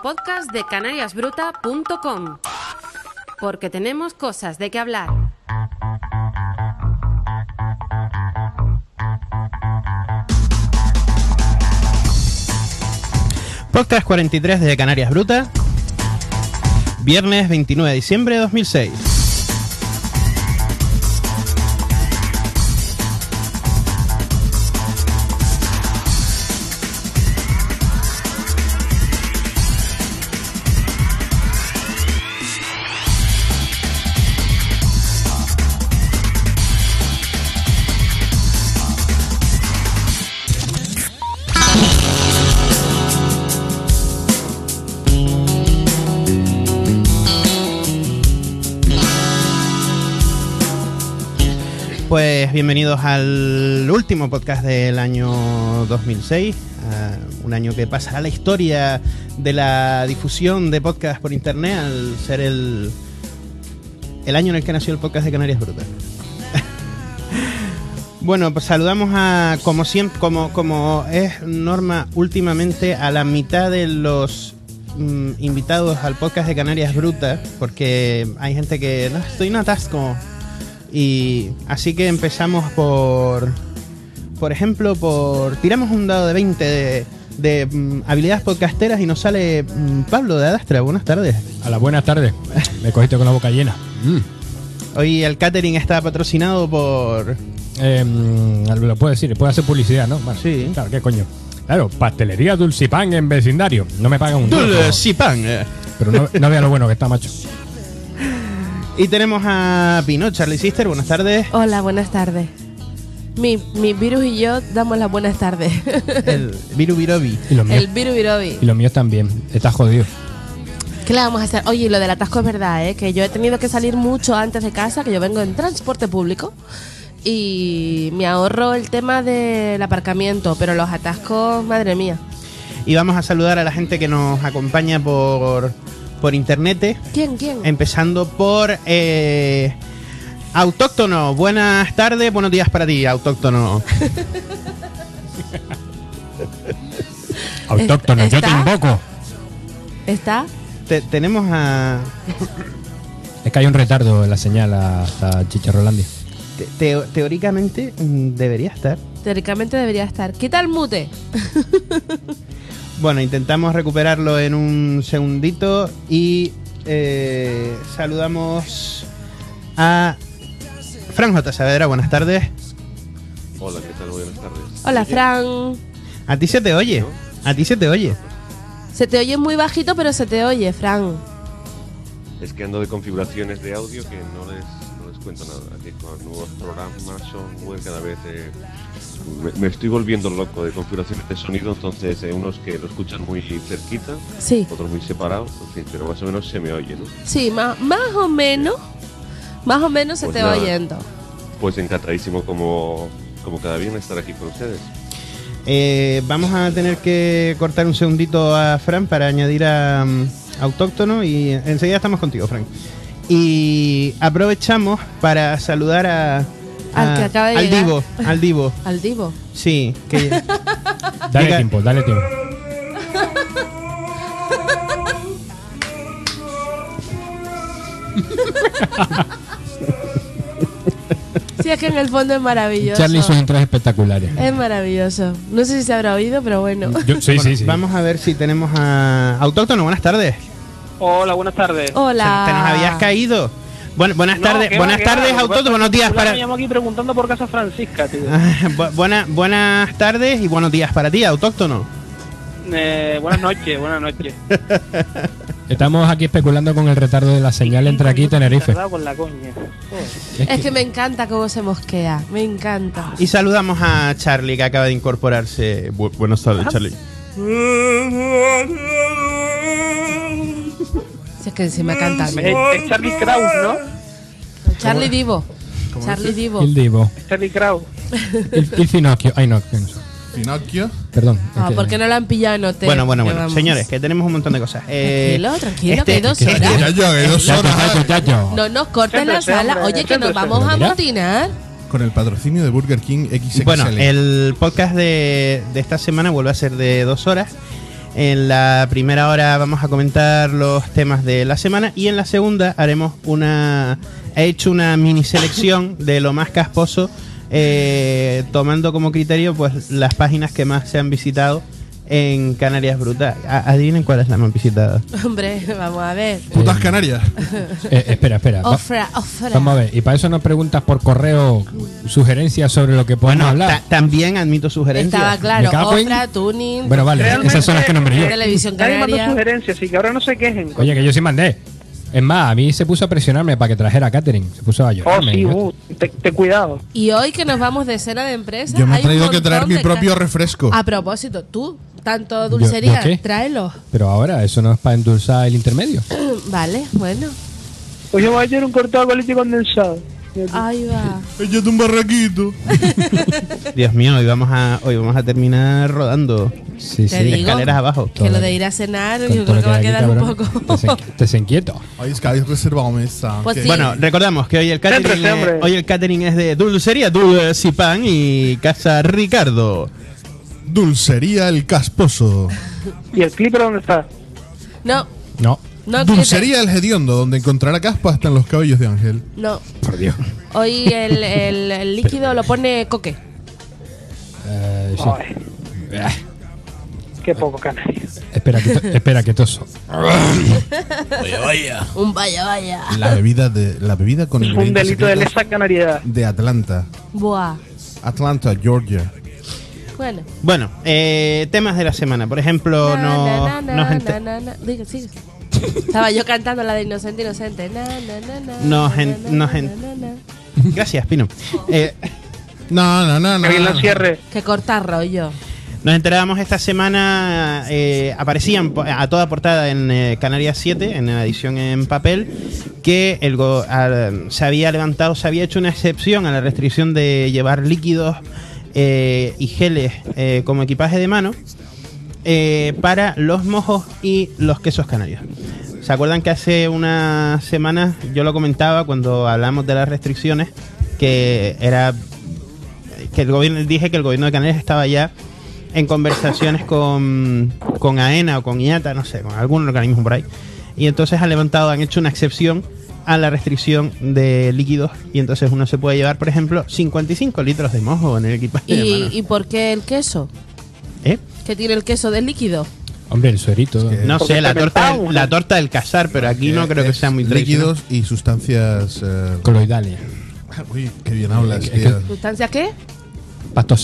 podcast de canariasbruta.com, porque tenemos cosas de qué hablar. Podcast 43 de Canarias Bruta, viernes 29 de diciembre de 2006. Pues bienvenidos al último podcast del año 2006, un año que pasa a la historia de la difusión de podcast por internet al ser el año en el que nació el podcast de Canarias Bruta. Bueno, pues saludamos a, como siempre, como es norma últimamente, a la mitad de los invitados al podcast de Canarias Bruta, porque hay gente que no, estoy en atasco. Y así que empezamos por ejemplo, tiramos un dado de 20 de habilidades podcasteras y nos sale Pablo de Adastra. Buenas tardes. A las buenas tardes. Me cogiste con la boca llena. Hoy el catering está patrocinado por... Lo puedo decir, puede hacer publicidad, ¿no? Bueno, sí. Claro, ¿qué coño? Claro, pastelería Dulcipan en vecindario. No me pagan un duro. Dulcipan. Pero no vea lo bueno que está, macho. Y tenemos a Pino, Charlie Sister, buenas tardes. Hola, buenas tardes. Mi virus y yo damos las buenas tardes. El Viru Virobi. El Viru Virobi. Y los míos también. Estás jodido. ¿Qué le vamos a hacer? Oye, lo del atasco es verdad, ¿eh? Que yo he tenido que salir mucho antes de casa, que yo vengo en transporte público. Y me ahorro el tema del aparcamiento, pero los atascos, madre mía. Y vamos a saludar a la gente que nos acompaña por internet. ¿Quién? Empezando por Autóctono. Buenas tardes, buenos días para ti, Autóctono. Autóctono, yo te invoco. ¿Está? Tenemos a... Es que hay un retardo en la señal hasta Chicharrolandia. Teóricamente debería estar. Teóricamente debería estar. Quita el mute. Bueno, intentamos recuperarlo en un segundito y saludamos a Fran J. Saavedra. Buenas tardes. Hola, ¿qué tal? Buenas tardes. Hola, Fran. ¿A ti se te oye? ¿A ti se te oye? Se te oye muy bajito, pero se te oye, Fran. Es que ando de configuraciones de audio que no les cuento nada. Aquí con nuevos programas, software, cada vez me estoy volviendo loco de configuraciones de sonido. Entonces unos que lo escuchan muy cerquita, sí, otros muy separados, en fin, pero más o menos se me oye, ¿no? Sí, más o menos se pues te va oyendo. Pues encantadísimo como cada viernes estar aquí con ustedes. Vamos a tener que cortar un segundito a Fran para añadir a Autóctono y enseguida estamos contigo, Fran. Y aprovechamos para saludar al que acaba de llegar. Al Divo. ¿Al Divo? Sí. Que dale tiempo. Sí, es que en el fondo es maravilloso. Charlie hizo entradas espectaculares. Es maravilloso. No sé si se habrá oído, pero bueno. Sí. Vamos a ver si tenemos a Autóctono. Buenas tardes. Hola, buenas tardes. Hola. ¿Te nos habías caído? Buenas tardes, Autóctono. Buenos días para... Me llamo aquí preguntando por Casa Francisca, tío. Buenas tardes y buenos días para ti, Autóctono. Buenas noches. Estamos aquí especulando con el retardo de la señal entre aquí y Tenerife. Con la coña. Es que me encanta cómo se mosquea. Me encanta. Y saludamos a Charlie, que acaba de incorporarse. Buenas tardes, Charlie. Si es que encima canta. Es Charlie Kraus, ¿no? Charlie Divo. Charlie Divo. El Divo. Charlie Kraus. El Finocchio. Ay, no sé. ¿Pinocchio? Perdón. ¿Por qué no lo han pillado en hotel? Bueno. Señores, que tenemos un montón de cosas. Tranquilo, que hay 2 horas. No nos corten la sala. Oye, que nos vamos a amotinar. Con el patrocinio de Burger King XXL. Bueno, el podcast de esta semana vuelve a ser de 2 horas. En la primera hora vamos a comentar los temas de la semana y en la segunda haremos he hecho una mini selección de lo más casposo, tomando como criterio pues las páginas que más se han visitado en Canarias Brutas. Adivinen cuál es la más visitada. Hombre, vamos a ver. Putas Canarias. Espera. Ofra. Vamos a ver. Y para eso nos preguntas por correo sugerencias sobre lo que podemos hablar. También admito sugerencias. Estaba claro. Me cago en- Ofra, tuning, Bueno, vale. Realmente- Esas son las que nombré yo. televisión Nadie mandó canaria. sugerencias, así que ahora no se quejen. Oye, que yo sí mandé. Es más, a mí se puso a presionarme para que trajera a Catherine. Se puso a Oh, llorarme. sí, ¿no? ten cuidado. Y hoy que nos vamos de cena de empresa. Yo me he hay un tenido que montón traer mi de propio ca- refresco. A propósito, tú, tanto dulcería, ¿Yo qué? tráelo. Pero ahora, eso no es para endulzar el intermedio. Vale, bueno. Pues yo voy a hacer un cortado con leche condensado. Ahí va. Échate un barraquito. Dios mío, hoy vamos a terminar rodando Sí, Te sí. digo. escaleras abajo. Que lo de ir a cenar, Con yo todo creo lo que va a hay aquí, quedar un cabrón. poco. Te se inquieto. Ay, es que habéis reservado mesa. Pues sí. Bueno, recordamos que hoy el Céntrese, hombre. catering es de Dulcería Dulcipan y Casa Ricardo. Dulcería El Casposo. ¿Y el clipper dónde está? No, No. no. Dulcería El Hediondo, donde encontrará caspa hasta en los cabellos de Ángel. No. Por Dios. Hoy el líquido lo pone Coque. Sí. Ay, qué poco canario. Espera que toso. Un vaya. La bebida con Es un ingredientes delito de secretos lesa canariedad. de Atlanta. Buah. Atlanta, Georgia. Bueno. Bueno, temas de la semana. Por ejemplo, Diga, sigue. Estaba yo cantando la de Inocente. Gracias, Pino. No. Que bien lo cierre. Que corta rollo. Nos enterábamos esta semana, aparecían a toda portada en Canarias 7, en la edición en papel, que se había hecho una excepción a la restricción de llevar líquidos y geles como equipaje de mano para los mojos y los quesos canarios. ¿Se acuerdan que hace unas semanas yo lo comentaba cuando hablamos de las restricciones, que dije que el gobierno de Canarias estaba ya en conversaciones con AENA o con IATA, no sé, con algún organismo por ahí, y entonces han hecho una excepción a la restricción de líquidos, y entonces uno se puede llevar, por ejemplo, 55 litros de mojo en el equipaje de mano. ¿Y por qué el queso? ¿Eh? ¿Qué tiene el queso de líquido? Hombre, el suerito. que- No Porque sé, la fermentado, ¿no? torta del casar, pero aquí no creo que Es sea muy tradicional. líquidos y sustancias. Coloidales. Uy, qué bien hablas. Es que- tío. ¿Sustancia qué? Pastosa.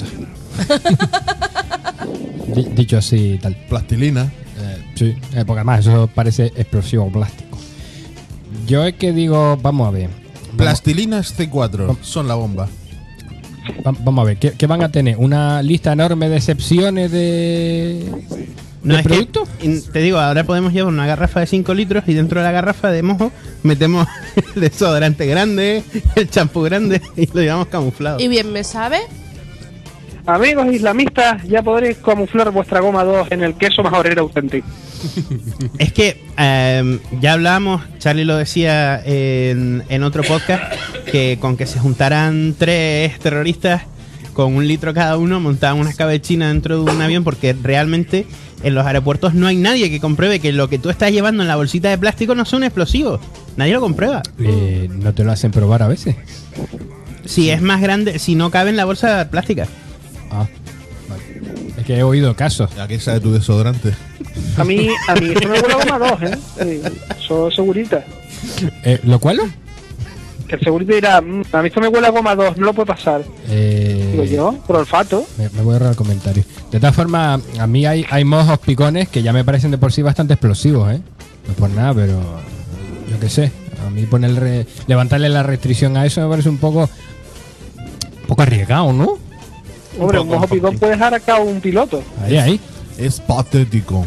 Dicho así, tal. Plastilina. Sí, porque además eso parece explosivo plástico. Yo es que digo, vamos a ver. Plastilinas C4 son la bomba. Vamos a ver, ¿qué van a tener? ¿Una lista enorme de excepciones de No, es que, productos? te digo, ahora podemos llevar una garrafa de 5 litros y dentro de la garrafa de mojo metemos el desodorante grande, el champú grande y lo llevamos camuflado. ¿Y bien me sabe? Amigos islamistas, ya podréis camuflar vuestra goma 2 en el queso majorero auténtico. Es que ya hablábamos, Charlie lo decía en otro podcast, que con que se juntaran 3 terroristas con 1 litro cada uno, montaban una escabechina dentro de un avión, porque realmente en los aeropuertos no hay nadie que compruebe que lo que tú estás llevando en la bolsita de plástico no son explosivos. Nadie lo comprueba. ¿No te lo hacen probar a veces? Si es más grande, si no cabe en la bolsa plástica. Ah, vale. Es que he oído casos. ¿A qué sabe tu desodorante? A mí eso me huele a goma 2, ¿eh? Sí, eso segurita. ¿Lo cual? Que el segurito dirá, a mí esto me huele a goma 2, no lo puede pasar. Digo yo, por olfato. Me voy a ahorrar el comentario. De todas formas, a mí hay mojos picones que ya me parecen de por sí bastante explosivos, ¿eh? No por nada, pero yo qué sé. A mí levantarle la restricción a eso me parece un poco arriesgado, ¿no? Hombre, un mojo picón puede dejar acá un piloto. Ahí. Es patético.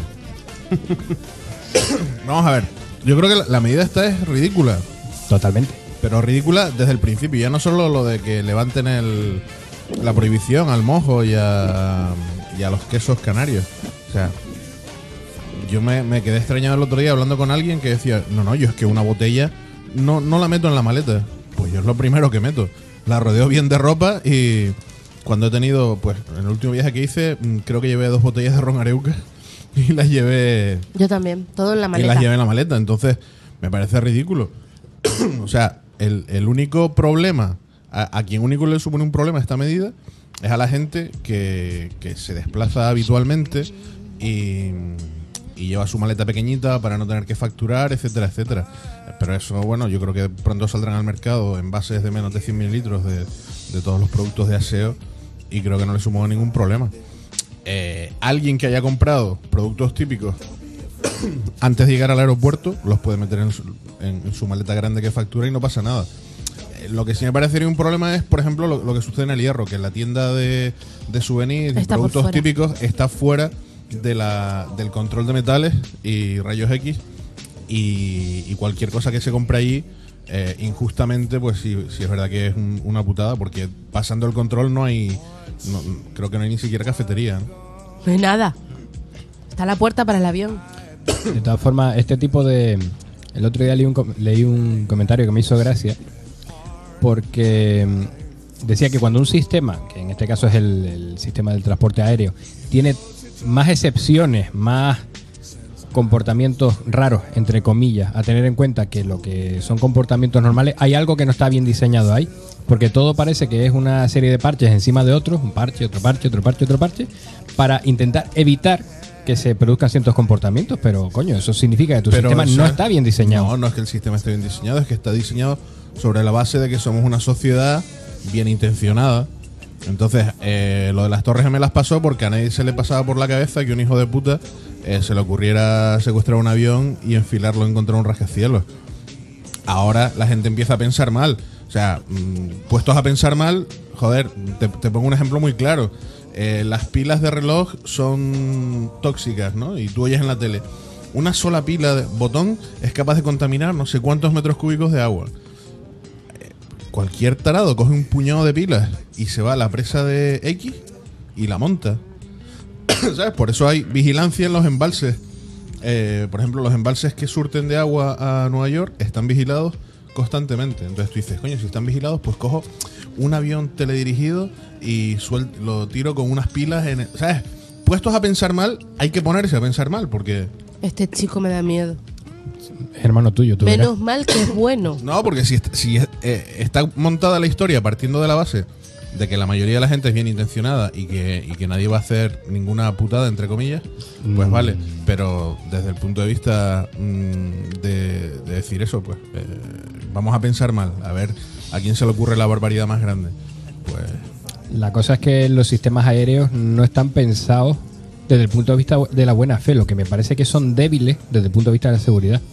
Vamos a ver. Yo creo que la medida esta es ridícula. Totalmente. Pero ridícula desde el principio. Ya no solo lo de que levanten la prohibición al mojo y a los quesos canarios. O sea, yo me quedé extrañado el otro día hablando con alguien que decía, no, yo es que una botella no la meto en la maleta. Pues yo es lo primero que meto. La rodeo bien de ropa y cuando he tenido, pues en el último viaje que hice, creo que llevé 2 botellas de ron Areuca y las llevé. Yo también, todo en la Y maleta. las llevé en la maleta. Entonces, me parece ridículo. O sea, el único problema, a quien único le supone un problema esta medida, es a la gente que se desplaza habitualmente y lleva su maleta pequeñita para no tener que facturar, etcétera, etcétera. Pero eso, bueno, yo creo que pronto saldrán al mercado envases de menos de 100 mililitros de todos los productos de aseo y creo que no le supone ningún problema. Alguien que haya comprado productos típicos antes de llegar al aeropuerto los puede meter en su maleta grande que factura y no pasa nada. Lo que sí me parecería un problema es, por ejemplo, lo que sucede en el Hierro, que la tienda de souvenirs y productos típicos está fuera del control de metales y rayos X y cualquier cosa que se compre allí injustamente, pues sí es verdad que es una putada, porque pasando el control creo que no hay ni siquiera cafetería, ¿no? No hay nada. Está la puerta para el avión. De todas formas, este tipo de... El otro día leí un comentario que me hizo gracia, porque decía que cuando un sistema, que en este caso es el sistema del transporte aéreo, tiene más excepciones, más comportamientos raros, entre comillas, a tener en cuenta que lo que son comportamientos normales, hay algo que no está bien diseñado ahí, porque todo parece que es una serie de parches encima de otros, un parche, otro parche, otro parche, otro parche, para intentar evitar que se produzcan ciertos comportamientos, pero coño, eso significa que tu sistema no está bien diseñado. No es que el sistema esté bien diseñado, es que está diseñado sobre la base de que somos una sociedad bien intencionada. Entonces, lo de las Torres Gemelas pasó porque a nadie se le pasaba por la cabeza que un hijo de puta se le ocurriera secuestrar un avión y enfilarlo en contra de un rascacielos. Ahora la gente empieza a pensar mal. O sea, puestos a pensar mal, joder, te pongo un ejemplo muy claro. Las pilas de reloj son tóxicas, ¿no? Y tú oyes en la tele, una sola pila de botón es capaz de contaminar no sé cuántos metros cúbicos de agua. Cualquier tarado coge un puñado de pilas y se va a la presa de X y la monta. ¿Sabes? Por eso hay vigilancia en los embalses. Por ejemplo, los embalses que surten de agua a Nueva York están vigilados constantemente. Entonces tú dices, coño, si están vigilados, pues cojo un avión teledirigido y lo tiro con unas pilas en... ¿Sabes? Puestos a pensar mal, hay que ponerse a pensar mal, porque... Este chico me da miedo. Hermano tuyo, tú Menos verás. mal que es bueno. No, porque si está montada la historia partiendo de la base de que la mayoría de la gente es bien intencionada y que nadie va a hacer ninguna putada, entre comillas, pues vale. Pero desde el punto de vista de decir eso, pues vamos a pensar mal, a ver a quién se le ocurre la barbaridad más grande. Pues La cosa es que los sistemas aéreos no están pensados desde el punto de vista de la buena fe, lo que me parece que son débiles desde el punto de vista de la seguridad.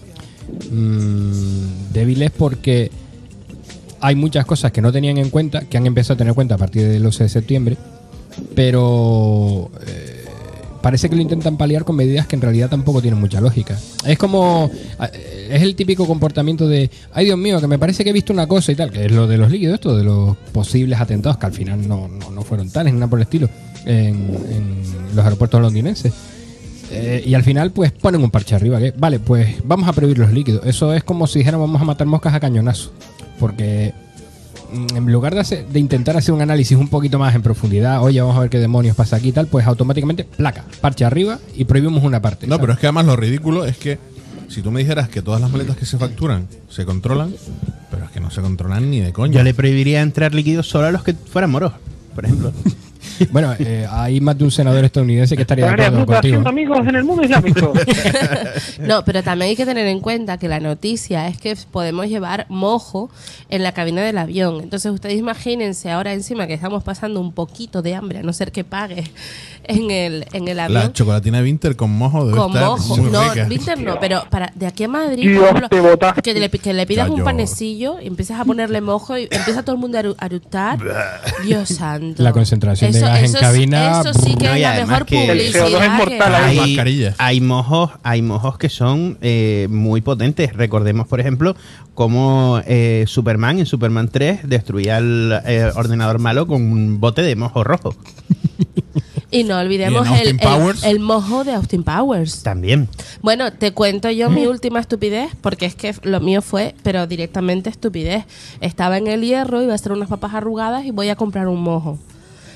Débiles porque hay muchas cosas que no tenían en cuenta, que han empezado a tener en cuenta a partir del 11 de septiembre, pero parece que lo intentan paliar con medidas que en realidad tampoco tienen mucha lógica. Es como... Es el típico comportamiento de, ay Dios mío, que me parece que he visto una cosa y tal, que es lo de los líquidos, esto de los posibles atentados, que al final no fueron tales, ni nada por el estilo, en los aeropuertos londinenses. Y al final pues ponen un parche arriba, que vale, pues vamos a prohibir los líquidos. Eso es como si dijéramos vamos a matar moscas a cañonazo, porque en lugar de intentar hacer un análisis un poquito más en profundidad, oye, vamos a ver qué demonios pasa aquí y tal, pues automáticamente placa, parche arriba y prohibimos una parte. no, ¿sabes? pero es que además lo ridículo es que si tú me dijeras que todas las maletas que se facturan se controlan, pero es que no se controlan ni de coña. Yo le prohibiría entrar líquidos solo a los que fueran moros, por ejemplo. Bueno, hay más de un senador estadounidense que estaría de Canarias acuerdo Bruta contigo. haciendo amigos en el mundo islámico. No, pero también hay que tener en cuenta que la noticia es que podemos llevar mojo en la cabina del avión. Entonces ustedes imagínense ahora encima que estamos pasando un poquito de hambre, a no ser que pague en el avión. La chocolatina Winter con mojo debe Con estar mojo. muy No, rica. Winter no, pero de aquí a Madrid, Dios, por ejemplo, te botaste. que le pidas un Callo. panecillo y empiezas a ponerle mojo y empieza todo el mundo a eructar. Dios santo. La concentración de gas en cabina, Eso sí que no, es y la además mejor que el CO2 es publicidad. mortal ahí. Mascarillas. Hay mojos que son muy potentes. Recordemos, por ejemplo, cómo Superman en Superman 3 destruía el ordenador malo con un bote de mojo rojo. Y no olvidemos ¿Y en Austin Powers? el mojo de Austin Powers. También. Bueno, te cuento yo mi última estupidez, porque es que lo mío fue, pero directamente estupidez. Estaba en el Hierro, iba a hacer unas papas arrugadas y voy a comprar un mojo.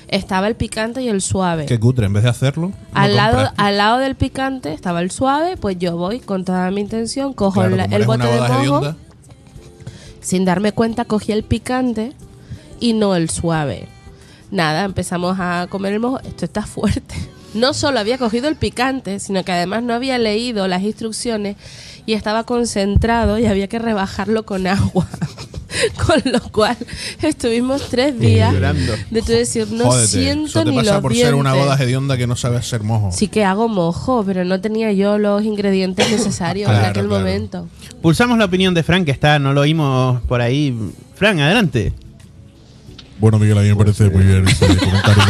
estaba el picante y el suave. Qué cutre, en vez de hacerlo. Al lado del picante estaba el suave, pues yo voy con toda mi intención, cojo Claro, como el eres bote una de boda mojo, hedionda. sin darme cuenta cogí el picante y no el suave. Nada, empezamos a comer el mojo. Esto está fuerte. No solo había cogido el picante, sino que además no había leído las instrucciones y estaba concentrado y había que rebajarlo con agua. Con lo cual estuvimos 3 días Llorando. de tú decir, no Jódete, siento eso te ni pasa los por dientes. ser una boda hedionda que no sabe hacer mojo. Sí que hago mojo, pero no tenía yo los ingredientes necesarios en Claro, aquel claro. momento. Pulsamos la opinión de Fran, que está, no lo oímos por ahí. Fran, adelante. Bueno, Miguel, a mí me parece muy bien este comentario.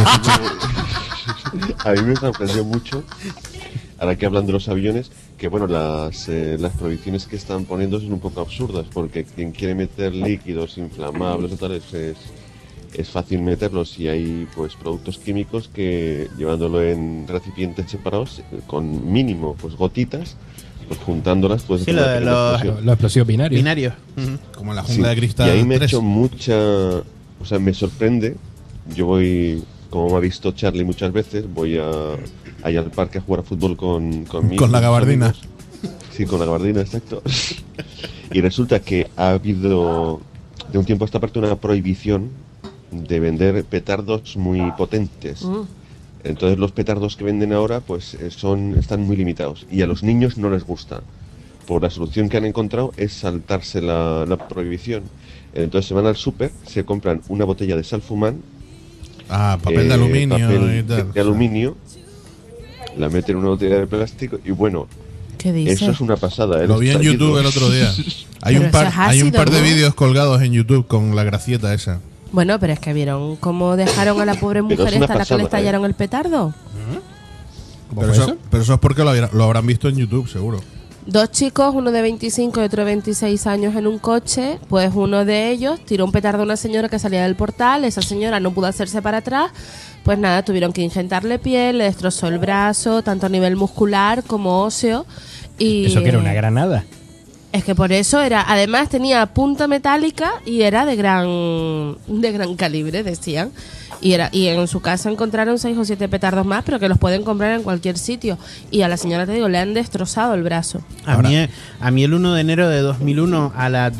A mí me sorprendió mucho, ahora que hablan de los aviones, que bueno, las prohibiciones que están poniendo son un poco absurdas, porque quien quiere meter líquidos inflamables o tal, es fácil meterlos, y hay pues productos químicos que llevándolo en recipientes separados, con mínimo pues gotitas, pues juntándolas pues Sí, lo de los Los explosivos binarios. binarios. Ujú. Como la jungla de cristal. Y ahí me ha 3. hecho mucha... O sea, me sorprende. Yo voy, como me ha visto Charlie muchas veces, voy allá al parque a jugar a fútbol con mi Con la hijo, gabardina. amigos. Sí, con la gabardina, exacto. Y resulta que ha habido, de un tiempo a esta parte, una prohibición de vender petardos muy potentes. Entonces los petardos que venden ahora pues están muy limitados y a los niños no les gusta. Por la solución que han encontrado es saltarse la prohibición. Entonces se van al súper, se compran una botella de Salfumán, Papel de aluminio papel y tal. de aluminio, la meten en una botella de plástico y bueno, ¿Qué dices? eso es una pasada. Lo vi en YouTube el otro día. Hay Pero un par, eso es hay un ácido, par de ¿no? vídeos colgados en YouTube con la gracieta esa. Bueno, pero es que vieron cómo dejaron a la pobre Pero mujer es una esta a la que le pasada, estallaron el petardo. ¿Cómo Pero fue eso, eso? pero eso es porque lo habrán visto en YouTube, seguro. 2 chicos, uno de 25 y otro de 26 años en un coche, pues uno de ellos tiró un petardo a una señora que salía del portal, esa señora no pudo hacerse para atrás, pues nada, tuvieron que inyectarle piel, le destrozó el brazo, tanto a nivel muscular como óseo. Y Eso que era una granada. es que por eso era, además tenía punta metálica y era de gran calibre, decían. Y en su casa encontraron 6 o 7 petardos más, pero que los pueden comprar en cualquier sitio. Y a la señora, te digo, le han destrozado el brazo. A mí el 1 de enero de 2001 a las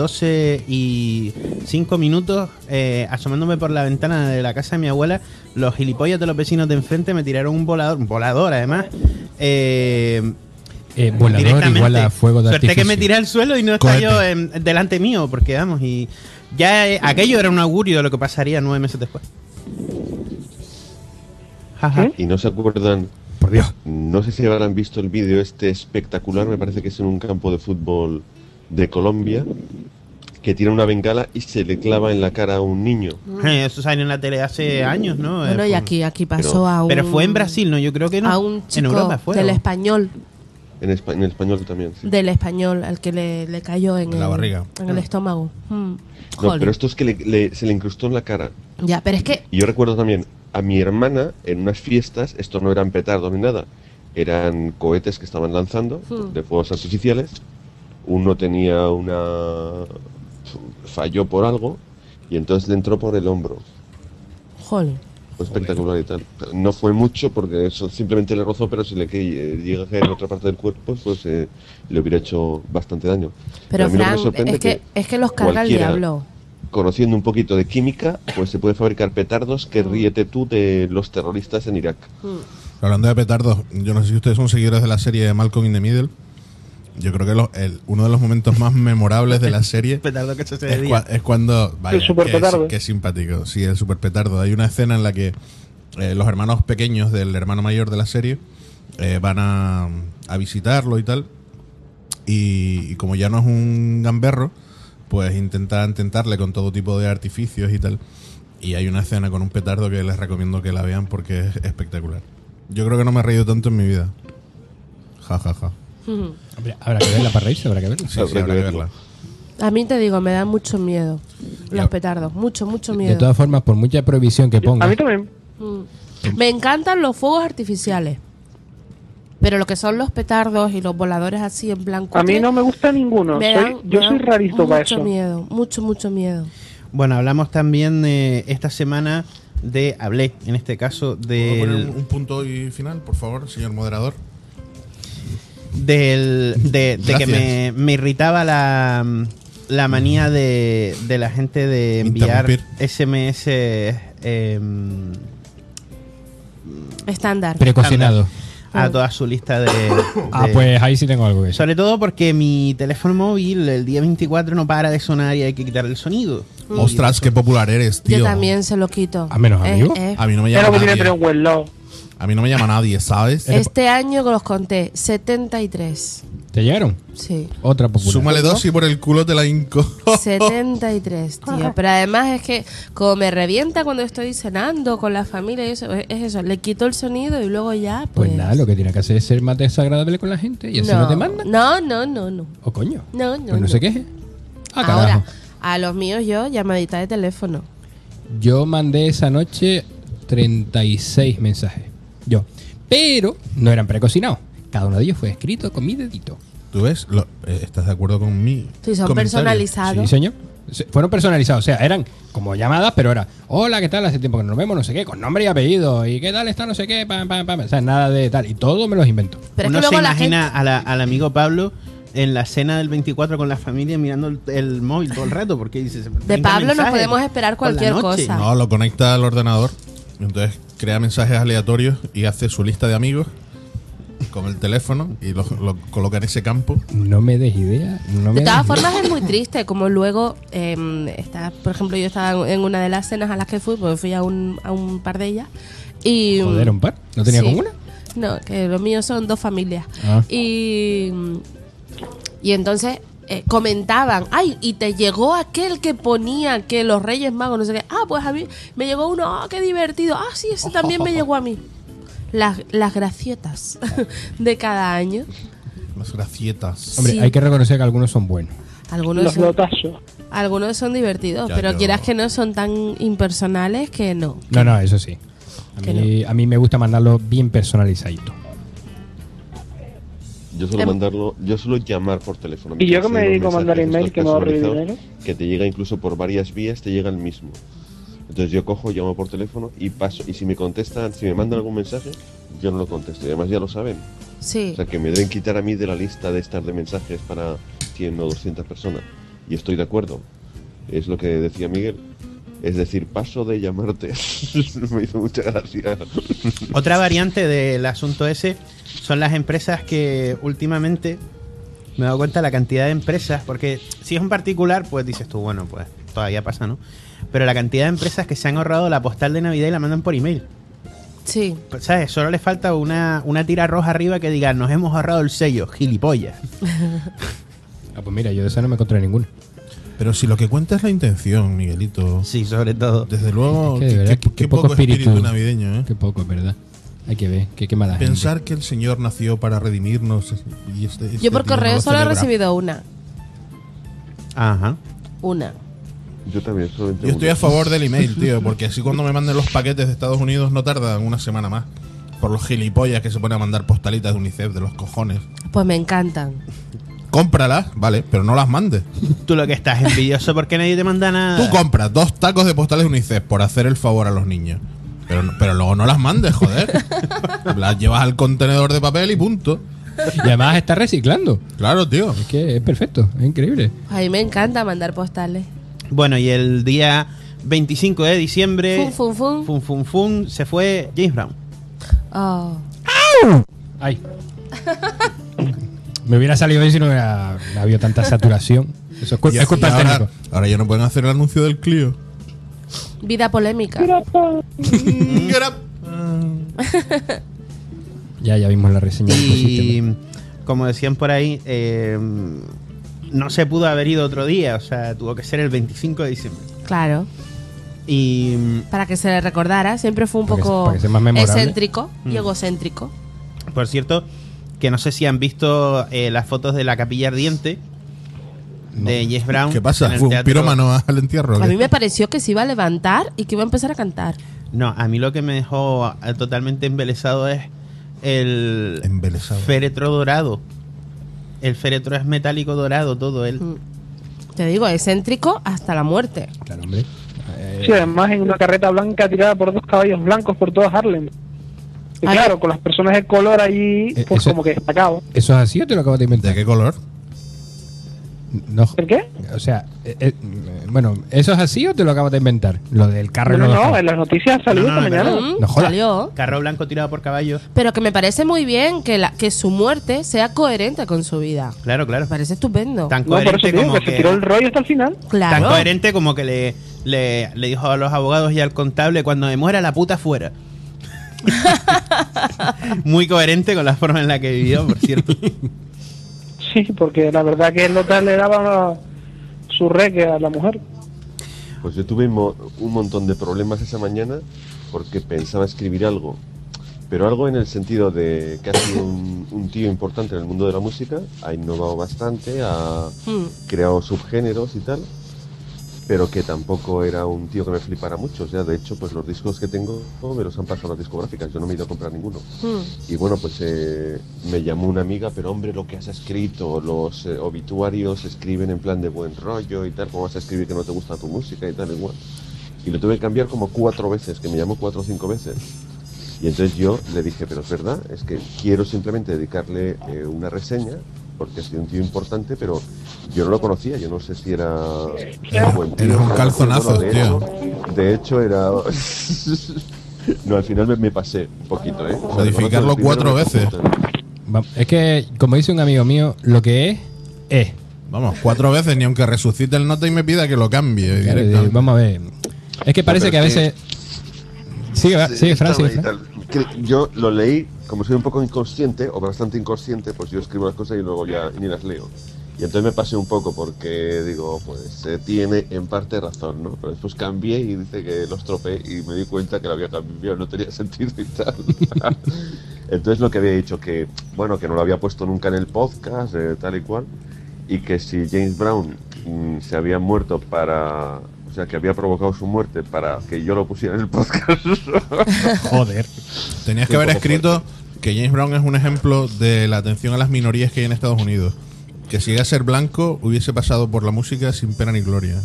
12:05, asomándome por la ventana de la casa de mi abuela, los gilipollas de los vecinos de enfrente me tiraron un volador además. Volador Directamente. igual a fuego de Suerte que artificio. me tiré al suelo y no Cohete. estalló delante mío, porque vamos, y ya aquello era un augurio de lo que pasaría 9 meses después. Jaja. Y no se acuerdan, Por Dios. no sé si habrán visto el vídeo este espectacular, me parece que es en un campo de fútbol de Colombia, que tira una bengala y se le clava en la cara a un niño. Eso salió en la tele hace años, ¿no? Bueno, y Fue- aquí pasó pero- a un... Pero fue en Brasil, ¿no? Yo creo que no. A un en chico Europa fue. del ¿o? español, En español también, sí. del español, al que le cayó en la barriga. en el estómago. No, Jolín. pero esto es que se le incrustó en la cara. Ya, pero es que Y yo recuerdo también a mi hermana en unas fiestas, esto no eran petardos ni nada, eran cohetes que estaban lanzando de fuegos artificiales. Uno tenía falló por algo y entonces le entró por el hombro. jolín. Fue espectacular y tal. No fue mucho porque eso simplemente le rozó, pero si le llega a caer en otra parte del cuerpo, pues le hubiera hecho bastante daño. Pero a mí lo que me Fran, sorprende es que los carga el cualquiera, diablo. Conociendo un poquito de química, pues se puede fabricar petardos que ríete tú de los terroristas en Irak. Hablando de petardos, yo no sé si ustedes son seguidores de la serie de Malcolm in the Middle. Yo creo que uno de los momentos más memorables de la serie Petardo que se es, es cuando... Vaya, El superpetardo. qué simpático. Sí, el superpetardo. Hay una escena en la que los hermanos pequeños del hermano mayor de la serie van a visitarlo y tal. Y como ya no es un gamberro, pues intentan tentarle con todo tipo de artificios y tal. Y hay una escena con un petardo que les recomiendo que la vean porque es espectacular. Yo creo que no me he reído tanto en mi vida. Ja, ja, ja. Hombre, habrá que verla para reírse, habrá que verla. Sí, Habrá sí, habrá que que verlo. verla. A mí te digo, me da mucho miedo los Ya. petardos, mucho De miedo. todas formas, por mucha prohibición que A ponga, mí también. Me encantan los fuegos artificiales, pero lo que son los petardos y los voladores así en blanco. A mí no me gusta ninguno. Yo soy rarito para eso. Mucho miedo, mucho miedo. Bueno, hablamos también esta semana hablé en este caso ¿Puedo poner del un punto y final, por favor, señor moderador? de que me irritaba la manía de la gente de enviar SMS Estándar. Precocinado. a toda su lista de Pues ahí sí tengo algo que decir. sobre todo porque mi teléfono móvil el día 24 no para de sonar y hay que quitar el sonido. Ostras, qué popular eres, tío. Yo también se lo quito. ¿A menos amigos? A mí no me Ya llama lo que tiene nadie. tener un buen log. A mí no me llama nadie, ¿sabes? Este año que los conté, 73. ¿Te llegaron? Sí. Otra popular. Súmale 2 y por el culo te la hinco. 73, tío. Pero además es que como me revienta cuando estoy cenando con la familia y eso, es eso, le quito el sonido y luego ya, Pues pues... nada, lo que tiene que hacer es ser más desagradable con la gente y así no te mandan. No. ¿O coño? No, Pues no se queje. Ah, carajo. Ahora, a los míos yo, llamadita de teléfono. Yo mandé esa noche 36 mensajes. Yo. Pero no eran precocinados. Cada uno de ellos fue escrito con mi dedito. ¿Tú ves? ¿Estás de acuerdo con mí? Sí, son personalizados. Sí, señor. Fueron personalizados. O sea, eran como llamadas, pero era hola, ¿qué tal? Hace tiempo que no nos vemos, no sé qué, con nombre y apellido. ¿Y qué tal está? No sé qué, pam. O sea, nada de tal. Y todo me los invento. Pero Uno es que se luego la imagina gente... al amigo Pablo en la cena del 24 con la familia mirando el móvil todo el rato porque dice... De Pablo nos podemos esperar por la cualquier noche. cosa. No, lo conecta al ordenador. Entonces crea mensajes aleatorios y hace su lista de amigos con el teléfono y lo coloca en ese campo. No me des idea. De todas formas es muy triste, como luego, por ejemplo, yo estaba en una de las cenas a las que fui, porque fui a un par de ellas. Y, Joder, ¿un par? ¿No tenía sí. como una? No, que los míos son 2 familias. Ah. Y entonces comentaban, ay, y te llegó aquel que ponía que los Reyes Magos, no sé qué. Ah, pues a mí me llegó uno, ah, qué divertido. Ah, sí, ese también me llegó a mí. Las gracietas de cada año. Las gracietas. Hombre, Sí. hay que reconocer que algunos son buenos. Algunos Los lotazos. son divertidos, Ya, pero yo- quieras que no, son tan impersonales que no. No, eso sí. Que A mí me gusta mandarlo bien personalizadito. Yo suelo llamar por teléfono. Y yo que Mientras me hay dedico a unos mandar mensajes email estos que me ahorro personalizados, dinero. que te llega incluso por varias vías, te llega el mismo. Entonces yo cojo, llamo por teléfono y paso. Y si me contestan, si me mandan algún mensaje, yo no lo contesto. Y además ya lo saben. Sí. O sea, que me deben quitar a mí de la lista de estas de mensajes para 100 o 200 personas. Y estoy de acuerdo. Es lo que decía Miguel. Es decir, paso de llamarte. Me hizo mucha gracia. Otra variante del asunto ese son las empresas que últimamente me he dado cuenta de la cantidad de empresas, porque si es un particular, pues dices tú, bueno, pues todavía pasa, ¿no? Pero la cantidad de empresas que se han ahorrado la postal de Navidad y la mandan por email. Sí. Pues, ¿sabes? Solo le falta una tira roja arriba que diga, nos hemos ahorrado el sello, gilipollas. Ah, pues mira, yo de esa no me encontré ninguna. Pero si lo que cuenta es la intención, Miguelito. Sí, sobre todo. Desde luego, Es que de verdad, qué poco espíritu navideño, ¿eh? Qué poco, es verdad. Hay que ver, qué mala Pensar que el Señor nació para redimirnos. Y Yo por tío no correo lo solo he celebra. recibido una. Ajá. Una. Yo también, solamente Yo estoy uno. a favor del email, tío, porque así cuando me manden los paquetes de Estados Unidos no tardan una semana más. Por los gilipollas que se ponen a mandar postalitas de UNICEF de los cojones. Pues me encantan. Cómpralas, vale, pero no las mandes. Tú lo que estás envidioso porque nadie te manda nada. Tú compras 2 tacos de postales de UNICEF por hacer el favor a los niños. Pero luego no las mandes, joder. Las llevas al contenedor de papel y punto. Y además está reciclando. Claro, tío. Es que es perfecto, es increíble. A mí me encanta mandar postales. Bueno, y el día 25 de diciembre, Fun. se fue James Brown. Oh. Ay. Me hubiera salido bien si no hubiera habido tanta saturación. Eso es culpa del técnico. Ahora ya no pueden hacer el anuncio del Clio. Vida polémica. Get up. Ya vimos la reseña del ecosistema. Y como decían por ahí, no se pudo haber ido otro día, o sea, tuvo que ser el 25 de diciembre. Claro. Y Para que se le recordara, siempre fue un Para que- poco para que sea más memorable. excéntrico y egocéntrico. por cierto, que no sé si han visto las fotos de la capilla ardiente de James Brown. ¿Qué pasa? en el ¿Fue un teatro. pirómano al entierro? A ¿qué? mí me pareció que se iba a levantar y que iba a empezar a cantar. No, a mí lo que me dejó totalmente embelesado es el Embelesado. féretro dorado. El féretro es metálico dorado, todo él. Te digo, excéntrico hasta la muerte. Claro, hombre. Sí, además en una carreta blanca tirada por 2 caballos blancos por todo Harlem. Y claro, con las personas de color allí, pues eso, como que destacado. ¿Eso es así o te lo acabas de inventar? ¿De qué color? No. ¿El qué? O sea, bueno, ¿eso es así o te lo acabas de inventar? Lo del carro. No, en las noticias salió esta mañana. No jodas. Salió. Carro blanco tirado por caballos. Pero que me parece muy bien que su muerte sea coherente con su vida. Claro, claro. Me parece estupendo. Tan No, por eso coherente digo como que se tiró el rollo hasta el final. Claro. tan coherente como que le dijo a los abogados y al contable: cuando me muera la puta fuera. Muy coherente con la forma en la que vivió, por cierto. Sí, porque la verdad que el hotel le daba su reque a la mujer. Pues yo tuve un montón de problemas esa mañana porque pensaba escribir algo, pero algo en el sentido de que ha sido un tío importante en el mundo de la música, ha innovado bastante, ha creado subgéneros y tal, pero que tampoco era un tío que me flipara mucho. O sea, de hecho, pues los discos que tengo me los han pasado las discográficas, yo no me he ido a comprar ninguno. Y bueno, pues me llamó una amiga: pero hombre, lo que has escrito, los obituarios escriben en plan de buen rollo y tal, ¿cómo vas a escribir que no te gusta tu música y tal igual? Y lo tuve que cambiar como 4 veces, que me llamó 4 o 5 veces. Y entonces yo le dije: pero es verdad, es que quiero simplemente dedicarle una reseña, porque ha sido un tío importante, pero yo no lo conocía, yo no sé si era buen tío. Eres un calzonazo, Bueno, tío. de hecho era... No, al final me pasé un poquito, ¿eh? O sea, Modificarlo 4 veces. Es que, como dice un amigo mío, lo que es. Vamos, 4 veces, ni aunque resucite el nota y me pida que lo cambie. directamente. Vamos a ver. Es que parece que a veces... Sigue, Fran. Que yo lo leí, como soy un poco inconsciente, o bastante inconsciente, pues yo escribo las cosas y luego ya ni las leo. Y entonces me pasé un poco porque digo, pues tiene en parte razón, ¿no? Pero después cambié y dice que lo estropeé y me di cuenta que lo había cambiado, no tenía sentido y tal. Entonces lo que había dicho que, bueno, que no lo había puesto nunca en el podcast, tal y cual, y que si James Brown se había muerto para... O sea, que había provocado su muerte para que yo lo pusiera en el podcast. Joder. Tenías que haber escrito que James Brown es un ejemplo de la atención a las minorías que hay en Estados Unidos. Que si llega a ser blanco, hubiese pasado por la música sin pena ni gloria.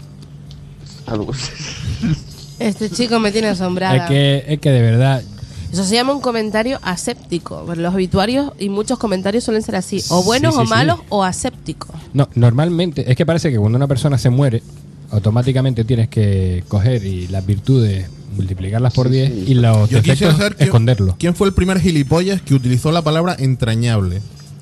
Algo así. Este chico me tiene asombrada. Es que de verdad... Eso se llama un comentario aséptico. Los obituarios y muchos comentarios suelen ser así. O buenos Sí, o malos o asépticos. No, normalmente... Es que parece que cuando una persona se muere, automáticamente tienes que coger y las virtudes, multiplicarlas por 10 y los Yo quisiera defectos saber esconderlos. quién fue el primer gilipollas que utilizó la palabra entrañable.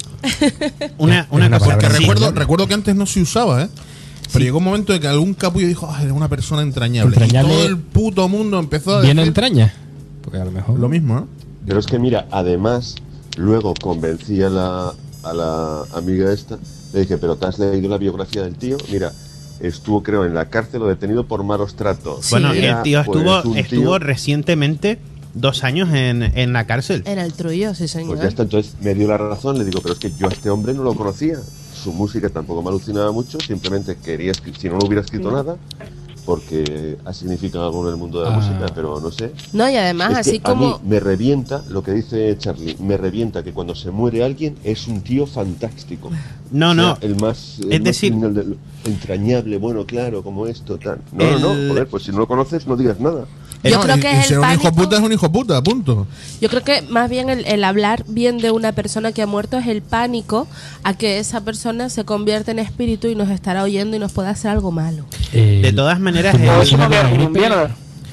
Una una cosa, Porque palabra sí. recuerdo que antes no se usaba, ¿eh? Pero llegó un momento en que algún capullo dijo: es una persona entrañable. Entrañable. Y todo el puto mundo empezó a ¿Viene decir entraña? Porque a lo mejor... lo mismo, ¿no? Pero es que mira, además, luego convencí a la amiga esta, le dije: pero ¿te has leído la biografía del tío? Mira, estuvo, creo, en la cárcel o detenido por malos tratos. Bueno, Era, el tío pues, un estuvo tío- recientemente 2 años en la cárcel. En el trullo, sí, señor. Pues ya está, entonces me dio la razón, le digo: pero es que yo a este hombre no lo conocía. Su música tampoco me alucinaba mucho, simplemente quería escribir, si no hubiera escrito nada, porque ha significado algo en el mundo de la música, pero no sé. No, y además, Es que así como... a mí me revienta lo que dice Charlie, me revienta que cuando se muere alguien es un tío fantástico. No, O sea, no. el más, Es decir- entrañable, bueno, claro, como esto, tal. No, joder, pues si no lo conoces, no digas nada. Yo No, creo y- que y es ser el un hijo pánico. puta es un hijo puta, punto. Yo creo que más bien el hablar bien de una persona que ha muerto es el pánico a que esa persona se convierta en espíritu y nos estará oyendo y nos pueda hacer algo malo. De todas maneras, Por eso no había colombiana.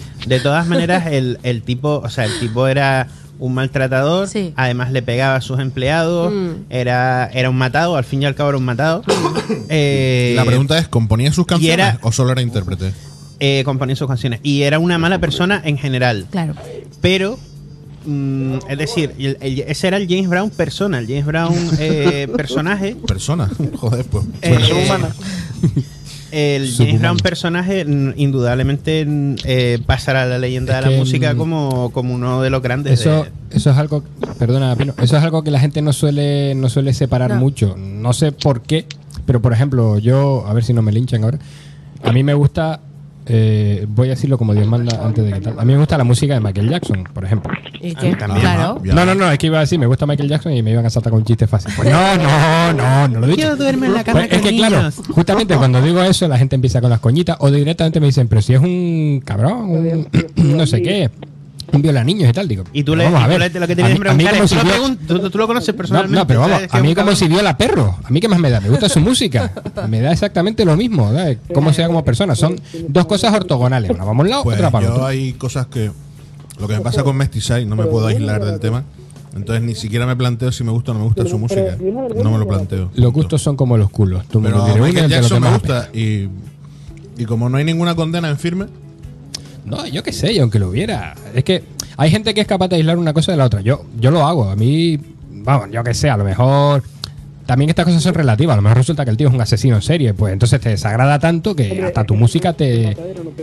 el tipo, o sea, el tipo era un maltratador, Sí. además le pegaba a sus empleados, era un matado, al fin y al cabo era un matado. La pregunta es: ¿componía sus canciones era- o solo era intérprete? Componía sus canciones. Y era una mala persona en general. Claro. Pero, es decir, ese era el James Brown persona, el James Brown personaje. Persona. Joder, pues. Eh, El James Brown personaje indudablemente pasará a la leyenda Es de la que, música como uno de los grandes. Eso es algo, perdona, Pino, eso es algo que la gente no suele separar No. mucho. No sé por qué, pero por ejemplo, yo, a ver si no me linchan ahora, a mí me gusta voy a decirlo como Dios manda antes de que tal. A mí me gusta la música de Michael Jackson, por ejemplo. ¿Y qué? también, Claro. Ya. No, es que iba a decir, me gusta Michael Jackson y me iban a saltar con un chiste fácil. Pues no lo he dicho. Yo duermo en la cama Pues es con que claro, niños. justamente cuando digo eso, la gente empieza con las coñitas o directamente me dicen, pero si es un cabrón, un no sé qué, un viola niños y tal, digo. Y tú pero le, vamos a y tú ver. le- lo que A tienes mí- que a mí preguntar como es, si tú lo conoces personalmente. no, pero vamos, ¿sabes que a es mí un como cabrón? si viola perro. A mí qué más me da, me gusta su música. Me da exactamente lo mismo, ¿sabes? Cómo sea como persona. Son dos cosas ortogonales. Una vamos a un lado, Pues otra para yo otro. hay cosas que... Lo que me pasa con Mestizaje, no me puedo aislar del tema. Entonces ni siquiera me planteo si me gusta o no me gusta su música. No me lo planteo. Los gustos son como los culos. Tú me Pero lo diré uno y Michael el de los Jackson me demás. gusta y como no hay ninguna condena en firme, No, yo qué sé, y aunque lo hubiera. Es que hay gente que es capaz de aislar una cosa de la otra. Yo lo hago. A mí, vamos, yo qué sé, a lo mejor. También estas cosas son relativas. A lo mejor resulta que el tío es un asesino en serie. Pues entonces te desagrada tanto que hasta tu música te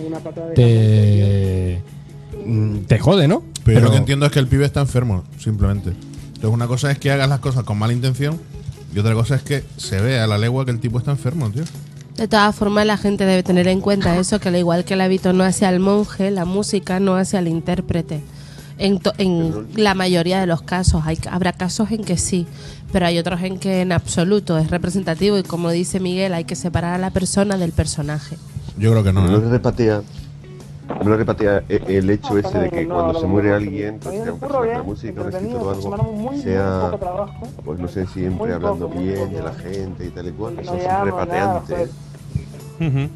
jode, ¿no? pero lo que entiendo es que el pibe está enfermo, simplemente. Entonces una cosa es que hagas las cosas con mala intención y otra cosa es que se vea a la legua que el tipo está enfermo, tío. De todas formas, la gente debe tener en cuenta eso, que al igual que el hábito no hace al monje, la música no hace al intérprete. En la mayoría de los casos, habrá casos en que sí, pero hay otros en que en absoluto es representativo y como dice Miguel, hay que separar a la persona del personaje. Yo creo que no. Me lo ¿eh? repatea el hecho ese de que cuando se muere alguien, pues sea un personaje de música, un escritor o algo, sea, pues no sé, siempre hablando bien de la gente y tal y cual. Eso es repateante. Ujú.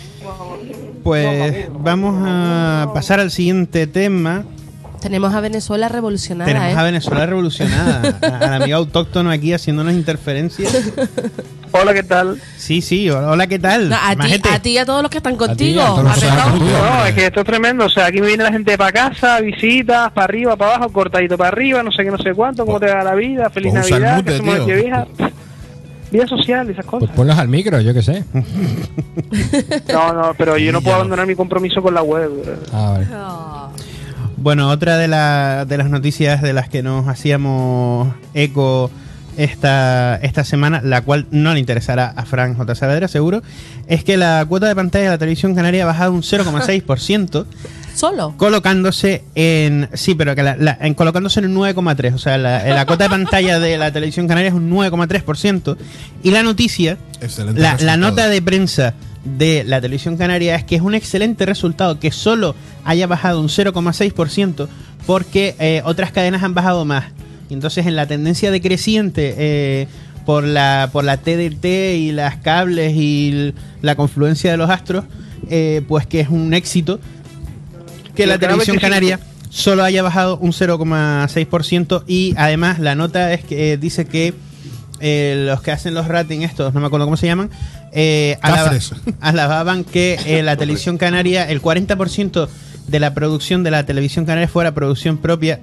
Pues vamos a pasar al siguiente tema. Tenemos a Venezuela revolucionada, Tenemos a Venezuela revolucionada, al amigo autóctono aquí haciéndonos interferencias. Hola, ¿qué tal? Sí, hola, ¿qué tal? No, a ti y a todos los que están contigo. a todos los que están apretado. contigo. No, es que esto es tremendo. O sea, aquí me viene la gente para casa, visitas, para arriba, para abajo, cortadito para arriba, no sé qué, no sé cuánto, cómo te va la vida, feliz Pues un Navidad, salmute, que somos tío. Nochevieja. Vida social y esas Pues cosas. ponlos al micro, yo qué sé. No, pero yo no puedo abandonar mi compromiso con la web. Ah, vale. Oh. Bueno, otra de las noticias de las que nos hacíamos eco esta semana, la cual no le interesará a Fran J. Saavedra, seguro, es que la cuota de pantalla de la televisión canaria ha bajado un 0,6%, ¿Solo? colocándose en... Sí, pero que colocándose en un 9,3%. O sea, la cuota de pantalla de la televisión canaria es un 9,3%. Y la noticia, Excelente la resultado. nota de prensa de la televisión canaria es que es un excelente resultado que solo haya bajado un 0,6% porque otras cadenas han bajado más. Y entonces en la tendencia decreciente por la TDT y las cables y la confluencia de los astros, pues que es un éxito que la televisión canaria solo haya bajado un 0,6% y además la nota es que dice que los que hacen los ratings estos, no me acuerdo cómo se llaman, Cafres. alababan que la televisión canaria, el 40% de la producción de la televisión canaria fuera producción propia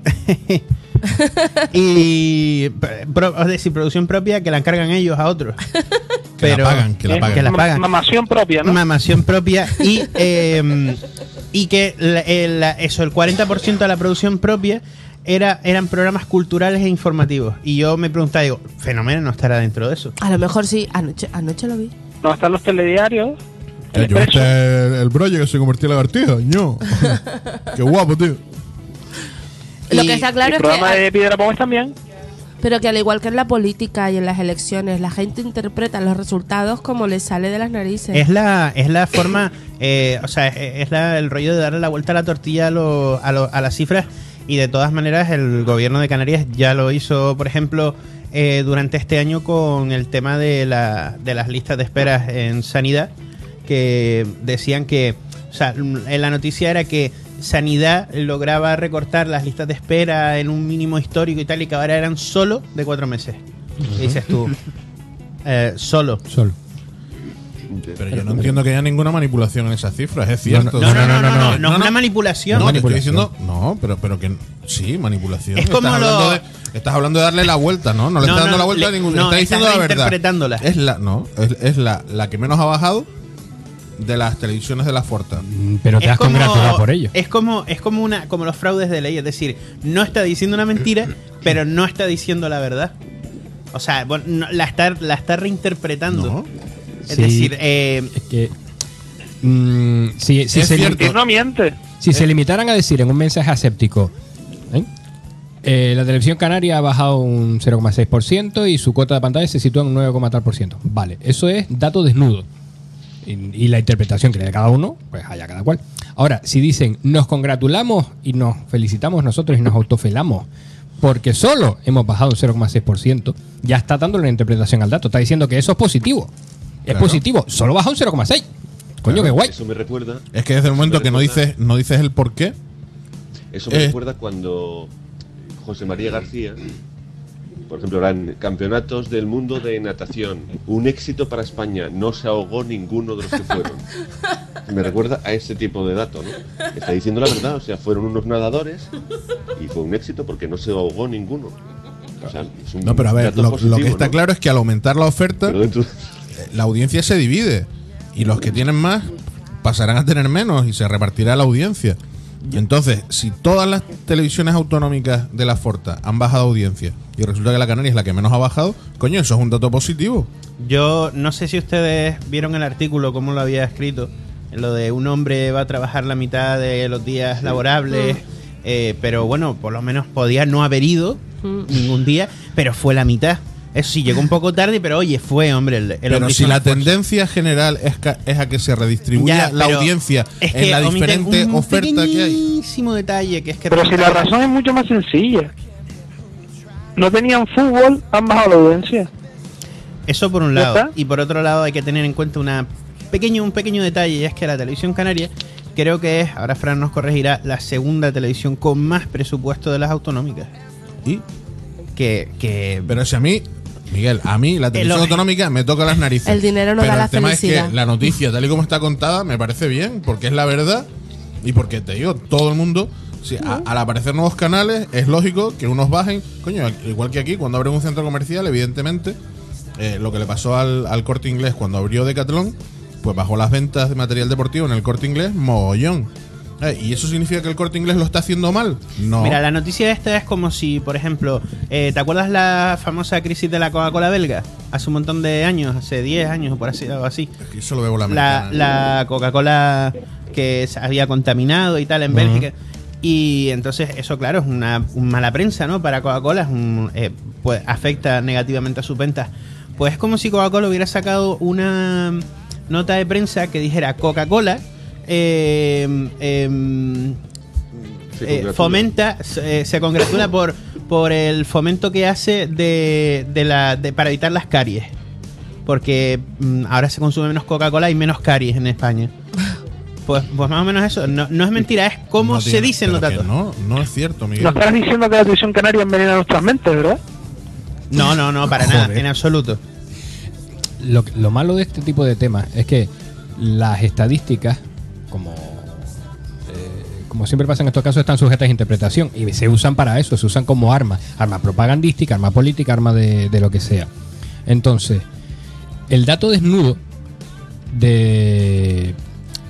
y es decir, producción propia que la encargan ellos a otros. Que la pagan, que la pagan. Que la pagan. Mamación propia, ¿no? Mamación propia y que el 40% de la producción propia eran programas culturales e informativos. Y yo me preguntaba, digo, Fenómeno no estará dentro de eso. A lo mejor sí. Anoche lo vi. No, están los telediarios. Ya, El yo Expreso. el brolle que se convirtió en lagartija, ño. Qué guapo, tío. Lo Y que está El claro es programa que... de Piedra Pómez también. Pero que al igual que en la política y en las elecciones, la gente interpreta los resultados como les sale de las narices. Es la forma, o sea, el rollo de darle la vuelta a la tortilla a las cifras. Y de todas maneras el gobierno de Canarias ya lo hizo, por ejemplo, durante este año con el tema de las listas de esperas en sanidad, que decían que, o sea, en la noticia era que Sanidad lograba recortar las listas de espera en un mínimo histórico y tal, y que ahora eran solo de 4 meses. Y dices tú, solo. Pero yo no entiendo que haya ninguna manipulación en esas cifras, es cierto. No es una manipulación. No, te estoy diciendo, no, pero que sí, manipulación. Es como estás hablando de darle la vuelta, ¿no? No le estás dando la vuelta a ningún. no, estás diciendo la verdad. reinterpretándola. Es la que menos ha bajado de las televisiones de la Forta. Pero te has congratulado por ello. Es como los fraudes de ley, es decir, no está diciendo una mentira, pero no está diciendo la verdad. O sea, bueno, la está reinterpretando. No. Es Sí, decir, es que Si Es se cierto. Y no miente. Si se limitaran a decir en un mensaje aséptico, la televisión canaria ha bajado un 0,6% y su cuota de pantalla se sitúa en un 9,tal%. Vale, eso es dato desnudo. Y la interpretación que le dé cada uno, pues allá cada cual. Ahora, si dicen, nos congratulamos y nos felicitamos nosotros y nos autofelamos porque solo hemos bajado un 0,6%, ya está dando una interpretación al dato. Está diciendo que eso es positivo. Es Claro. positivo, solo baja un 0,6%. Coño, qué guay. Eso me recuerda. Es que desde el momento que no recuerda- dices el por qué, Eso me recuerda cuando José María García, por ejemplo, eran campeonatos del mundo de natación. Un éxito para España. No se ahogó ninguno de los que fueron. Me recuerda a ese tipo de dato, ¿no? Está diciendo la verdad. O sea, fueron unos nadadores y fue un éxito porque no se ahogó ninguno. O sea, es un no, pero a ver, dato lo positivo, que está ¿no? claro es que al aumentar la oferta, Pero dentro... la audiencia se divide y los que tienen más pasarán a tener menos y se repartirá la audiencia. Entonces, si todas las televisiones autonómicas de la Forta han bajado audiencia y resulta que la Canaria es la que menos ha bajado, coño, eso es un dato positivo. Yo no sé si ustedes vieron el artículo, cómo lo había escrito, en lo de un hombre va a trabajar la mitad de los días laborables, pero bueno, por lo menos podía no haber ido ningún día, pero fue la mitad. Eso sí, llegó un poco tarde, pero oye, fue, hombre, el Pero hombre si hizo un la esfuerzo. tendencia general es a que se redistribuya Ya, la pero audiencia es en que la omiten diferente un oferta que hay. pequeñísimo detalle, que es que Pero si la razón es mucho más sencilla. No tenían fútbol, han bajado la audiencia. Eso por un ¿Ya lado. está? Y por otro lado hay que tener en cuenta un pequeño detalle, y es que la televisión canaria creo que es, ahora Fran nos corregirá, la segunda televisión con más presupuesto de las autonómicas. Y Que pero si a mí, Miguel, a mí la televisión El- autonómica me toca las narices. El dinero no pero da la el tema felicidad. es que la noticia, tal y como está contada, me parece bien, porque es la verdad y porque te digo, todo el mundo, al aparecer nuevos canales, es lógico que unos bajen. Coño, igual que aquí, cuando abren un centro comercial, evidentemente, lo que le pasó al Corte Inglés cuando abrió Decathlon, pues bajó las ventas de material deportivo en el Corte Inglés, mogollón. ¿Y eso significa que el Corte Inglés lo está haciendo mal? No. Mira, la noticia esta es como si, por ejemplo, ¿te acuerdas la famosa crisis de la Coca-Cola belga? Hace un montón de años, hace 10 años o por así, algo así. Es que solo bebo la La, americana. la Coca-Cola que se había contaminado y tal en Bélgica. Y entonces eso, claro, es una mala prensa, ¿no? Para Coca-Cola, pues afecta negativamente a sus ventas. Pues es como si Coca-Cola hubiera sacado una nota de prensa que dijera Coca-Cola fomenta, se congratula por el fomento que hace para evitar las caries. Porque ahora se consume menos Coca-Cola y menos caries en España. Pues más o menos eso. No es mentira, es como No se tiene- dicen los pero que datos. No es cierto, Miguel. No estás diciendo que la televisión canaria envenena nuestras mentes, ¿verdad? No, para Joder. nada, en absoluto. Lo malo de este tipo de temas es que las estadísticas, como siempre pasa en estos casos, están sujetas a interpretación y se usan para eso, se usan como arma propagandística, arma política, arma de lo que sea. Entonces, el dato desnudo de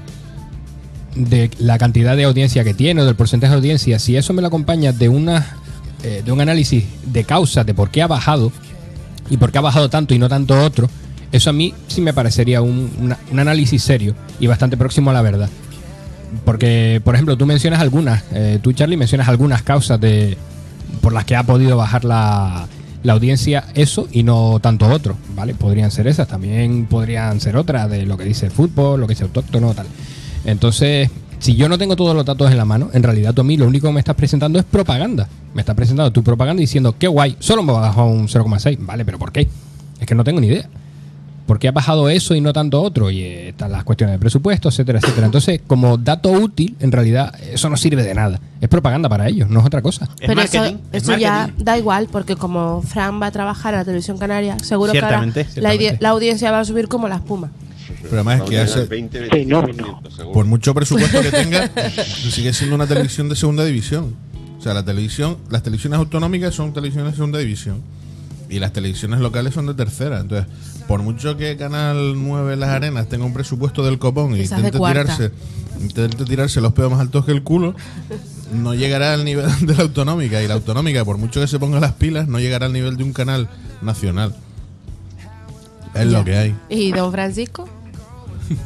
la cantidad de audiencia que tiene o del porcentaje de audiencia, si eso me lo acompaña de un análisis de causas de por qué ha bajado y por qué ha bajado tanto y no tanto otro, eso a mí sí me parecería un análisis serio y bastante próximo a la verdad. Porque, por ejemplo, tú mencionas algunas, tú Charlie mencionas algunas causas por las que ha podido bajar la audiencia eso y no tanto otro, ¿vale? Podrían ser esas, también podrían ser otras de lo que dice el fútbol, lo que dice autóctono, tal. Entonces, si yo no tengo todos los datos en la mano, en realidad tú a mí lo único que me estás presentando es propaganda. Me estás presentando tu propaganda diciendo, qué guay, solo me bajó un 0,6, ¿vale? ¿Pero por qué? Es que no tengo ni idea. ¿Por qué ha bajado eso y no tanto otro? Y están las cuestiones de presupuesto, etcétera, etcétera. Entonces, como dato útil, en realidad, eso no sirve de nada. Es propaganda para ellos, no es otra cosa. Es Pero eso, marketing, es eso ya marketing. da igual, porque como Fran va a trabajar en la televisión canaria, seguro Ciertamente, que ahora ciertamente. la audiencia va a subir como la espuma. Pero además es que hace, Fenómeno. por mucho presupuesto que tenga, sigue siendo una televisión de segunda división. O sea, las televisiones autonómicas son televisiones de segunda división y las televisiones locales son de tercera. Entonces, por mucho que Canal 9 Las Arenas tenga un presupuesto del copón y Quizás de intente cuarta. tirarse los pedos más altos que el culo, no llegará al nivel de la autonómica. Y la autonómica, por mucho que se ponga las pilas, no llegará al nivel de un canal nacional. Es Ya. lo que hay. ¿Y don Francisco?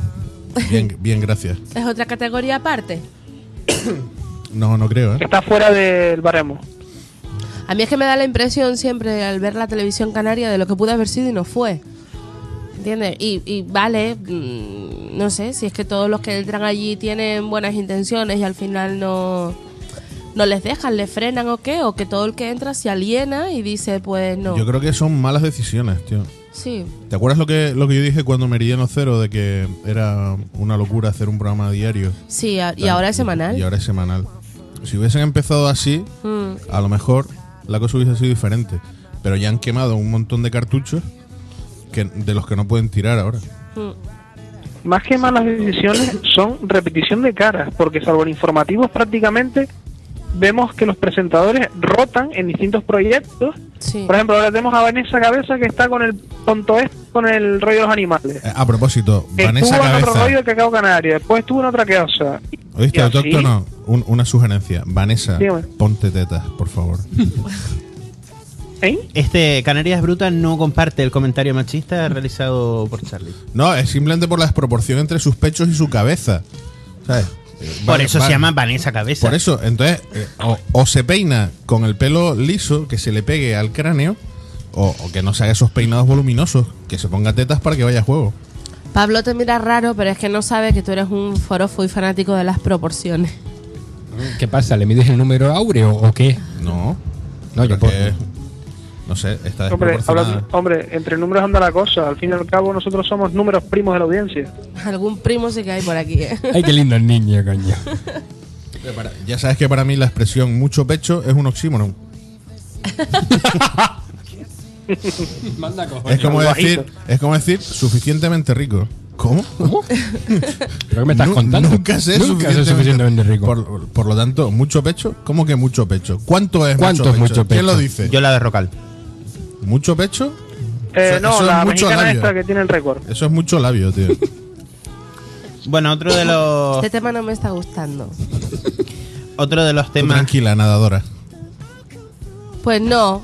Bien, bien, gracias. ¿Es otra categoría aparte? No, no creo, Que está fuera del baremo. A mí es que me da la impresión siempre al ver la televisión canaria de lo que pudo haber sido y no fue. ¿Entiendes? Y vale, no sé, si es que todos los que entran allí tienen buenas intenciones y al final no les dejan, les frenan o qué, o que todo el que entra se aliena y dice, pues no. Yo creo que son malas decisiones, tío. Sí. ¿Te acuerdas lo que yo dije cuando Meridiano Cero de que era una locura hacer un programa diario? Sí, y ahora es semanal. Y ahora es semanal. Si hubiesen empezado así, a lo mejor la cosa hubiese sido diferente. Pero ya han quemado un montón de cartuchos de los que no pueden tirar ahora. Más que malas decisiones, son repetición de caras, porque salvo en informativos prácticamente vemos que los presentadores rotan en distintos proyectos. Sí. Por ejemplo, ahora tenemos a Vanessa Cabeza, que está con el tonto con el rollo de los animales. A propósito, Vanessa Estuvo en otro Cabeza. rollo de Cacao Canario, después estuvo en otra cosa. ¿Oíste, Y así, autóctono? Una sugerencia. Vanessa, Dígame. ponte tetas, por favor. ¿Eh? Canarias Brutas no comparte el comentario machista realizado por Charlie. No, es simplemente por la desproporción entre sus pechos y su cabeza. ¿Sabes? Por eso se llama Vanessa Cabeza. Por eso, entonces, o se peina con el pelo liso, que se le pegue al cráneo, o que no se haga esos peinados voluminosos, que se ponga tetas para que vaya a juego. Pablo te mira raro, pero es que no sabe que tú eres un forofo y fanático de las proporciones. ¿Qué pasa? ¿Le mides el número áureo o qué? No. No, yo porque, no sé, está desproporcionada. Hombre, entre números anda la cosa. Al fin y al cabo, nosotros somos números primos de la audiencia. Algún primo sí que hay por aquí, ¿eh? Ay, qué lindo el niño, coño. Ya sabes que para mí la expresión mucho pecho es un oxímoron. Manda Es como decir suficientemente rico. ¿Cómo? ¿Pero qué me estás contando? Nunca sé suficientemente rico. Por lo tanto, ¿mucho pecho? ¿Cómo que mucho pecho? ¿Cuánto es mucho pecho? ¿Quién lo dice? Yo la de Rocal. ¿Mucho pecho? No, eso la es mucho mexicana labio. esta que tiene el récord. Eso es mucho labio, tío. Bueno, otro de los Este tema no me está gustando. Tú temas. tranquila, nadadora. Pues no.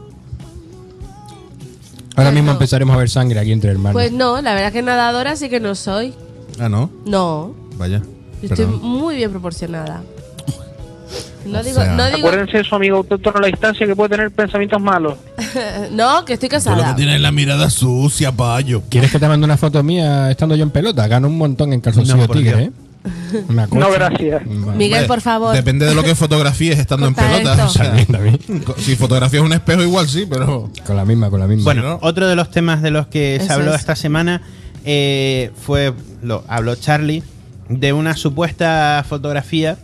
Ahora Pues mismo no. empezaremos a ver sangre aquí entre hermanos. Pues no, la verdad que nadadora sí que no soy. Ah, ¿no? No. Vaya. Yo estoy Perdón. muy bien proporcionada. No O digo, sea, no digo, Acuérdense de su amigo autóctono a la distancia, que puede tener pensamientos malos. no, que estoy Tú lo que casada. tienes es la mirada sucia, payo. ¿Quieres que te mande una foto mía estando yo en pelota? Gano un montón en calzoncillo No, por tigre, Dios. ¿eh? Una No, gracias. Vale. Miguel, por favor. Depende de lo que fotografíes estando en Corta pelota. esto. O sea, También. si fotografías un espejo igual sí, pero... Con la misma. Bueno, ¿no? otro de los temas de los que se Eso habló es. esta semana habló Charlie de una supuesta fotografía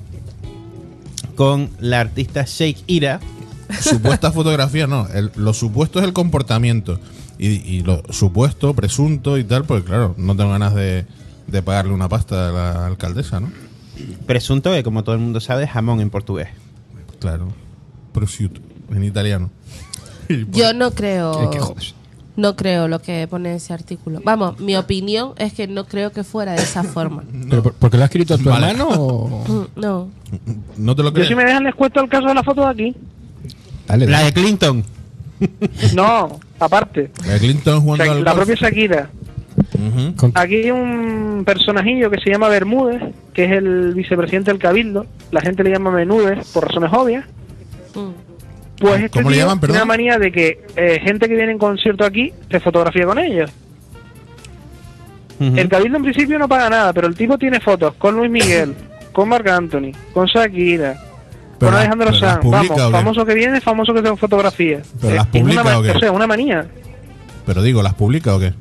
con la artista Sheikh Ira. Supuesta fotografía no, lo supuesto es el comportamiento y lo supuesto, presunto y tal, pues claro, no tengo ganas de pagarle una pasta a la alcaldesa, ¿no? Presunto que, como todo el mundo sabe, es jamón en portugués. Claro, prosciutto en italiano. Yo no creo. ¿Qué jodes? No creo lo que pone ese artículo. Vamos, mi opinión es que no creo que fuera de esa forma. ¿Pero por qué lo ha escrito tu Vale. hermano o...? No. ¿No te lo Yo crees? si me dejan les cuento el caso de la foto de aquí. Dale, La dale. de Clinton. No, aparte. La de Clinton jugando al La golf. propia Shakira. Ujú. Con- Aquí hay un personajillo que se llama Bermúdez, que es el vicepresidente del Cabildo. La gente le llama Menúdez por razones obvias. Mm. Pues este ¿Cómo le tío llaman, tiene perdón? una manía de que gente que viene en concierto aquí se fotografía con ellos. Ujú. El Cabildo en principio no paga nada, pero el tipo tiene fotos con Luis Miguel, con Marc Anthony, con Shakira, Pero con Alejandro pero las Sanz. publica, ¿o Vamos, qué? famoso que viene, famoso que tenga fotografía. Pero las Es una publica, ¿o qué? o sea, una manía. Pero digo, ¿las publica o qué?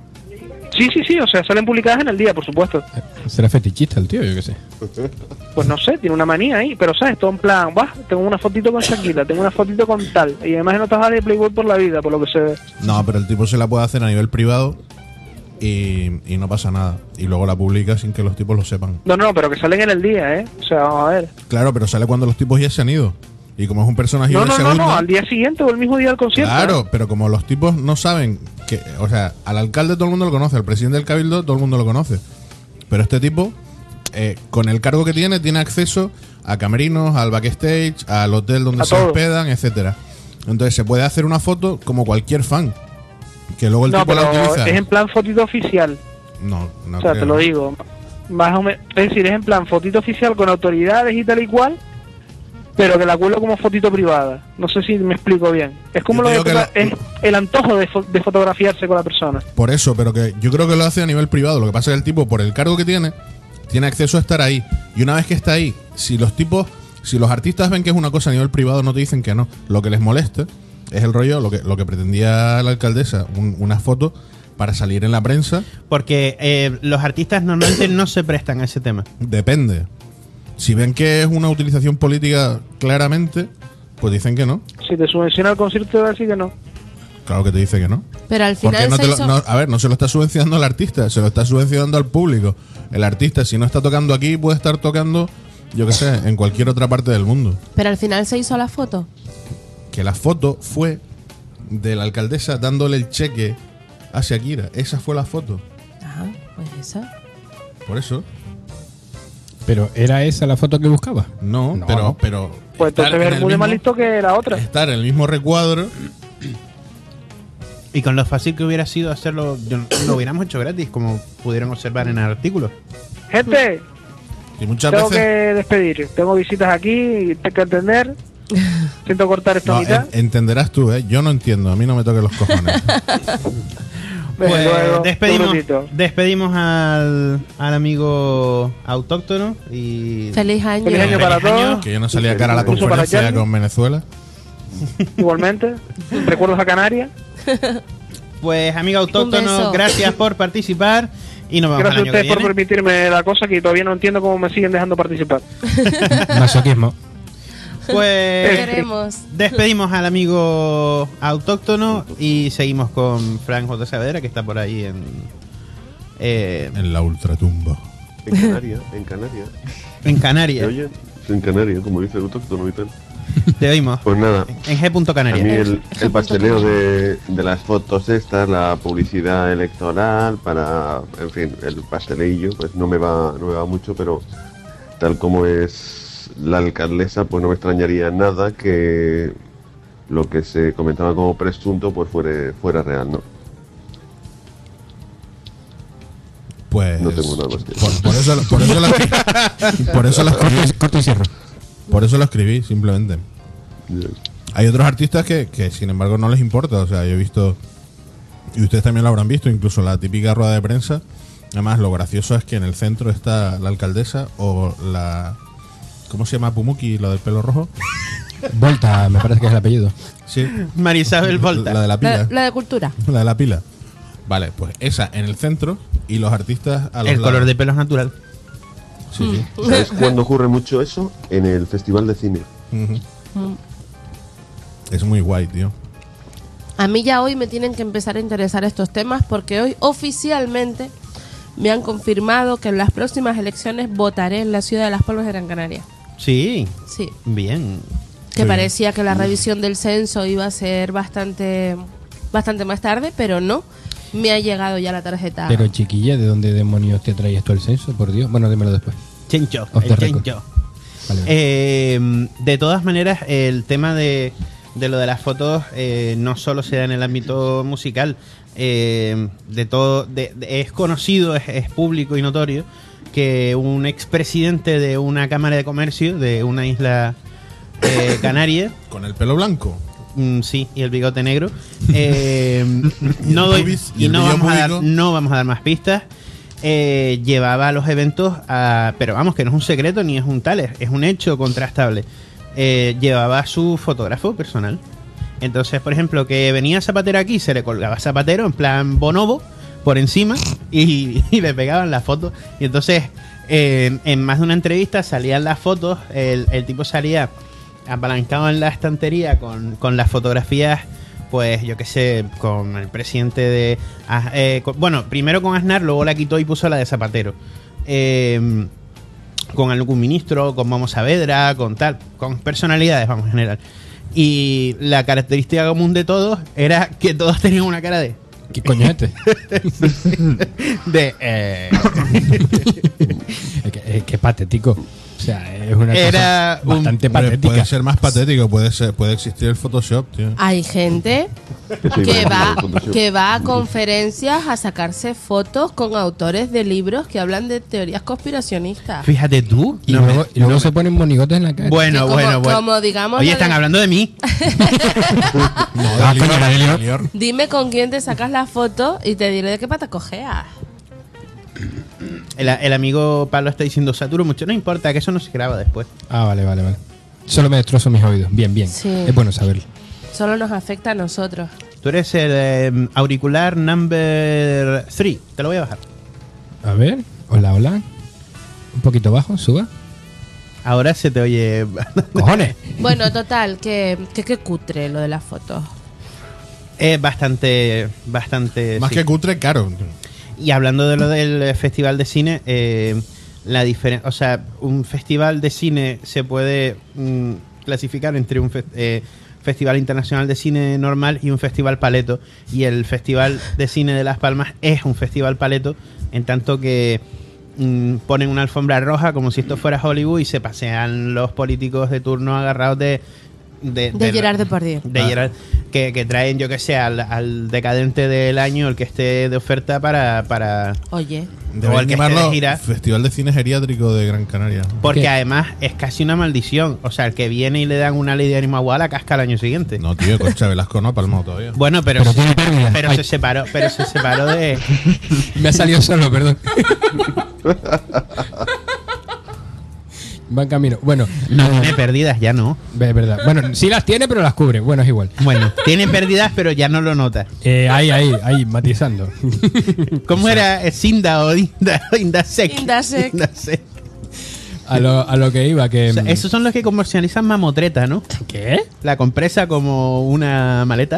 Sí, o sea, salen publicadas en el día, por supuesto. Será fetichista el tío, yo qué sé. Pues no sé, tiene una manía ahí, pero sabes, todo en plan, tengo una fotito con Shakira, tengo una fotito con tal, y además no estás de Playboy por la vida, por lo que se ve. No, pero el tipo se la puede hacer a nivel privado y no pasa nada. Y luego la publica sin que los tipos lo sepan. No, pero que salen en el día, ¿eh? O sea, vamos a ver. Claro, pero sale cuando los tipos ya se han ido. Y como es un personaje No, de no, segunda... al día siguiente o el mismo día del concierto. Claro, ¿eh? pero como los tipos no saben que... O sea, al alcalde todo el mundo lo conoce, al presidente del cabildo todo el mundo lo conoce. Pero este tipo, con el cargo que tiene acceso a camerinos, al backstage, al hotel donde A se todo. hospedan, etcétera. Entonces se puede hacer una foto como cualquier fan. Que luego el No, tipo la pero utiliza. es en plan fotito oficial. No, no O sea, creo. te lo digo. Más o menos, es decir, es en plan fotito oficial con autoridades y tal y cual, pero que la cuelo como fotito privada. No sé si me explico bien. Es como Yo lo te de digo que es el antojo de fotografiarse con la persona. Por eso, pero que yo creo que lo hace a nivel privado. Lo que pasa es que el tipo, por el cargo que tiene acceso a estar ahí. Y una vez que está ahí, si los artistas ven que es una cosa a nivel privado, no te dicen que no. Lo que les molesta es el rollo, lo que pretendía la alcaldesa, una foto para salir en la prensa. Porque los artistas normalmente no se prestan a ese tema. Depende. Si ven que es una utilización política claramente, pues dicen que no. Si te subvenciona el concierto, te va a decir que no. Claro que te dice que no. Pero al Porque final no se te lo- hizo... no, a ver, no se lo está subvencionando al artista, se lo está subvencionando al público. El artista, si no está tocando aquí, puede estar tocando, yo qué sé, en cualquier otra parte del mundo. Pero al final se hizo la foto. Que la foto fue de la alcaldesa dándole el cheque a Shakira. Esa fue la foto. Ajá, pues esa. Por eso. Pero ¿era esa la foto que buscaba? No, No, pero, no. pero Pues estar entonces en es el muy más mismo- listo que la otra. estar en el mismo recuadro. Y con lo fácil que hubiera sido hacerlo, lo hubiéramos hecho gratis, como pudieron observar en el artículo. Gente, Y muchas tengo que veces despedir. Tengo visitas aquí y tengo que atender. Siento cortar esta no, mitad. entenderás tú, ¿eh? Yo no entiendo, a mí no me toquen los cojones. Venga, Pues luego, un despedimos, ratito. despedimos al amigo autóctono y Feliz año. Feliz año para todos. Que yo no salía cara a la Incluso para conferencia Charlie. con Venezuela. Igualmente. Recuerdos a Canarias. pues amigo Un autóctono, beso. gracias por participar y nos vemos Gracias a el año que ustedes por viene. permitirme la cosa que todavía no entiendo cómo me siguen dejando participar. Masoquismo. Te Pues queremos. despedimos al amigo autóctono y seguimos con Frank J. Saavedra, que está por ahí En la ultratumba. En Canarias, en Canarias. en ¿Me Canarias. oyen? En Canarias, como dice el autóctono y tal. Te oímos. Pues nada, En G. a Canarias. mí el pasteleo de las fotos estas, la publicidad electoral, para, en fin, el pasteleillo, pues no me va mucho, pero tal como es la alcaldesa, pues no me extrañaría nada que lo que se comentaba como presunto pues fuera real, ¿no? Pues No tengo nada más que por eso Corto y cierro. por eso lo escribí, simplemente. Hay otros artistas que sin embargo no les importa. O sea, yo he visto, y ustedes también lo habrán visto, incluso la típica rueda de prensa. Además, lo gracioso es que en el centro está la alcaldesa o la... ¿Cómo se llama Pumuki, lo del pelo rojo? Volta, me parece que es el apellido. Sí. Marisabel Volta. La de la pila. La de cultura. La de la pila. Vale, pues esa en el centro y los artistas a los El color lados. de pelo es natural. Sí, sí. ¿Sabes cuándo ocurre mucho eso? En el Festival de Cine. Ujú. Es muy guay, tío. A mí ya hoy me tienen que empezar a interesar estos temas porque hoy oficialmente me han confirmado que en las próximas elecciones votaré en la ciudad de Las Palmas de Gran Canaria. Sí, Sí. bien. Que Qué parecía que la revisión del censo iba a ser bastante más tarde, pero no. Me ha llegado ya la tarjeta. Pero chiquilla, ¿de dónde demonios te traías tú el censo? Por Dios. Bueno, dímelo después. Chencho, Off the el record. chencho. Vale. De todas maneras, el tema de lo de las fotos no solo se da en el ámbito musical. De todo, es conocido, es público y notorio que un expresidente de una cámara de comercio de una isla canaria, Con el pelo blanco. sí, y el bigote negro, no doy pubis y y el no vello vamos a dar, púbico. no vamos a dar más pistas. Llevaba a los eventos pero vamos, que no es un secreto ni es un tal, es un hecho contrastable. Llevaba a su fotógrafo personal. Entonces, por ejemplo, que venía Zapatero aquí, se le colgaba Zapatero en plan bonobo por encima y le pegaban las fotos. Y entonces, en más de una entrevista salían las fotos, el tipo salía apalancado en la estantería con las fotografías, pues yo qué sé, con el presidente de... bueno, primero con Aznar, luego la quitó y puso la de Zapatero. Con algún ministro, con Momo Saavedra, con tal, con personalidades, vamos, en general. Y la característica común de todos era que todos tenían una cara de... ¿Qué coño es este? de Es que patético. O sea, es una Era cosa bastante Hombre, patética. puede ser más patético, puede existir el Photoshop, tío. Hay gente Sí, que va a conferencias a sacarse fotos con autores de libros que hablan de teorías conspiracionistas. Fíjate tú. Y no me- luego, no me- se ponen monigotes en la cara. Bueno, Que bueno. como digamos Oye, la están de- hablando de mí. Ah, coño, la de Lior. Dime con quién te sacas la foto y te diré de qué pata cojeas. El amigo Pablo está diciendo Saturo mucho. No importa, que eso no se graba después. Ah, vale. Solo me destrozo mis oídos. Bien. Sí. Es bueno saberlo. Solo nos afecta a nosotros. Tú eres el auricular number 3. Te lo voy a bajar. A ver. Hola. Un poquito bajo, suba. Ahora se te oye. ¡Cojones! Bueno, total, que cutre lo de las fotos. Es bastante. Más sí. que cutre, caro. Y hablando de lo del festival de cine, la diferencia. O sea, un festival de cine se puede clasificar entre un festival internacional de cine normal y un festival paleto. Y el Festival de Cine de Las Palmas es un festival paleto, en tanto que ponen una alfombra roja como si esto fuera Hollywood y se pasean los políticos de turno agarrados de Gerard Depardieu. de Gerard, que traen, yo que sé, al decadente del año, el que esté de oferta para Oye, o el Deberían que esté llamarlo de gira. Festival de Cine Geriátrico de Gran Canaria. Porque ¿Qué? además es casi una maldición. O sea, el que viene y le dan una ley de ánimo a la casca al año siguiente. No, tío, Concha Velasco no ha palmado todavía. Bueno, pero Pero tiene pérdida. Ay. se separó de. Me ha salido solo, perdón. Va en camino. Bueno, No tiene pérdidas, ya no. es verdad. Bueno, sí las tiene, pero las cubre. Bueno, es igual. Bueno, tiene pérdidas, pero ya no lo nota. Ahí, matizando. ¿Cómo era Sinda o Indasec? Indasec. Indasec. A lo que iba, que... O sea, esos son los que comercializan Mamotreta, ¿no? ¿Qué? La compresa como una maleta.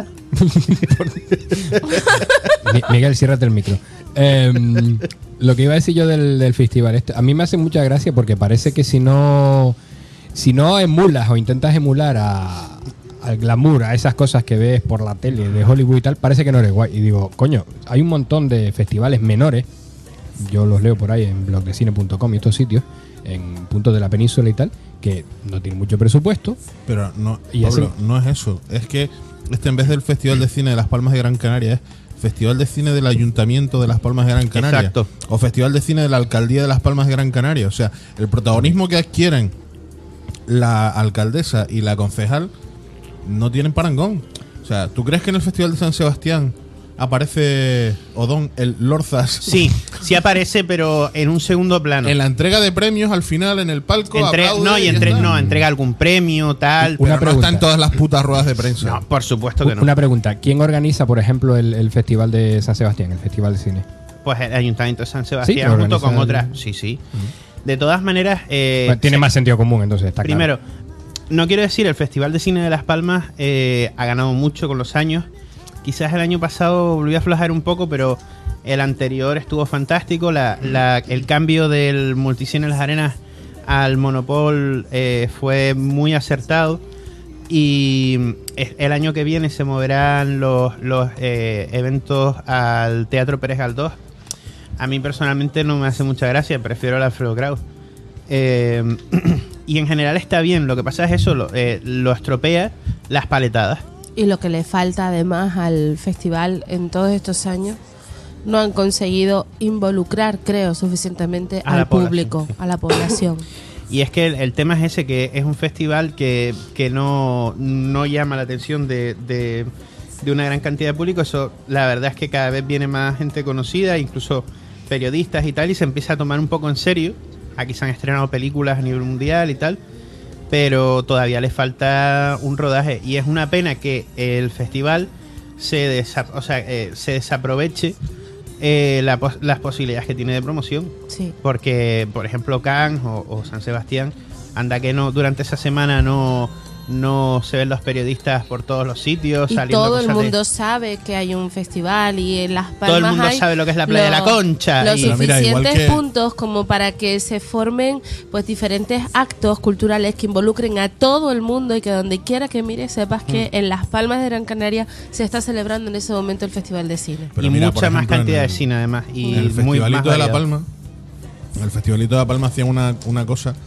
Miguel, ciérrate el micro. Lo que iba a decir yo del festival, a mí me hace mucha gracia porque parece que si no emulas o intentas emular al glamour, a esas cosas que ves por la tele de Hollywood y tal, parece que no eres guay. Y digo, coño, hay un montón de festivales menores, yo los leo por ahí en blogdecine.com y estos sitios, en puntos de la península y tal, que no tienen mucho presupuesto. Pero no, Y Pablo, así- no es eso. Es que en vez del Festival de Cine de Las Palmas de Gran Canaria es Festival de Cine del Ayuntamiento de Las Palmas de Gran Canaria. Exacto. O Festival de Cine de la Alcaldía de Las Palmas de Gran Canaria. O sea, el protagonismo que adquieren la alcaldesa y la concejal no tienen parangón. O sea, ¿tú crees que en el Festival de San Sebastián aparece Odón, el Lorzas? Sí, sí aparece, pero en un segundo plano. En la entrega de premios, al final, en el palco, aplaude y ya está. Entrega algún premio, tal. Una Pero no pregunta. está en todas las putas ruedas de prensa. No, por supuesto que no. Una pregunta, ¿quién organiza, por ejemplo, el festival de San Sebastián, el festival de cine? Pues el Ayuntamiento de San Sebastián, Sí, junto organiza con el- otras. Sí, sí. De todas maneras. Bueno, tiene se- más sentido común, entonces está Primero, claro. no quiero decir, el Festival de Cine de Las Palmas ha ganado mucho con los años. Quizás el año pasado volvió a aflojar un poco, pero el anterior estuvo fantástico. El cambio del Multicine Las Arenas al Monopol fue muy acertado. Y el año que viene se moverán los eventos al Teatro Pérez Galdós. A mí personalmente no me hace mucha gracia, prefiero el Alfredo Kraus. Y en general está bien, lo que pasa es eso, lo estropea las paletadas. y lo que le falta además al festival en todos estos años, no han conseguido involucrar, creo, suficientemente A la al población, público, sí. a la población. Y es que el tema es ese, que es un festival que no llama la atención de una gran cantidad de público. Eso, la verdad es que cada vez viene más gente conocida, incluso periodistas y tal, y se empieza a tomar un poco en serio. Aquí se han estrenado películas a nivel mundial y tal, pero todavía le falta un rodaje. Y es una pena que el festival se desaproveche las posibilidades que tiene de promoción. Sí. Porque, por ejemplo, Cannes o San Sebastián, anda que no durante esa semana no se ven los periodistas por todos los sitios. Y saliendo todo el cosas de- mundo sabe que hay un festival y en Las Palmas Todo el mundo hay sabe lo que es la Playa de la Concha. Los y- Pero mira, igual suficientes que- puntos como para que se formen pues diferentes actos culturales que involucren a todo el mundo y que donde quiera que mires sepas que en Las Palmas de Gran Canaria se está celebrando en ese momento el Festival de Cine. Pero y mira, mucha por más ejemplo, cantidad en de cine además. Y En el muy más Festivalito de La variado. Palma, en el Festivalito de La Palma hacían una cosa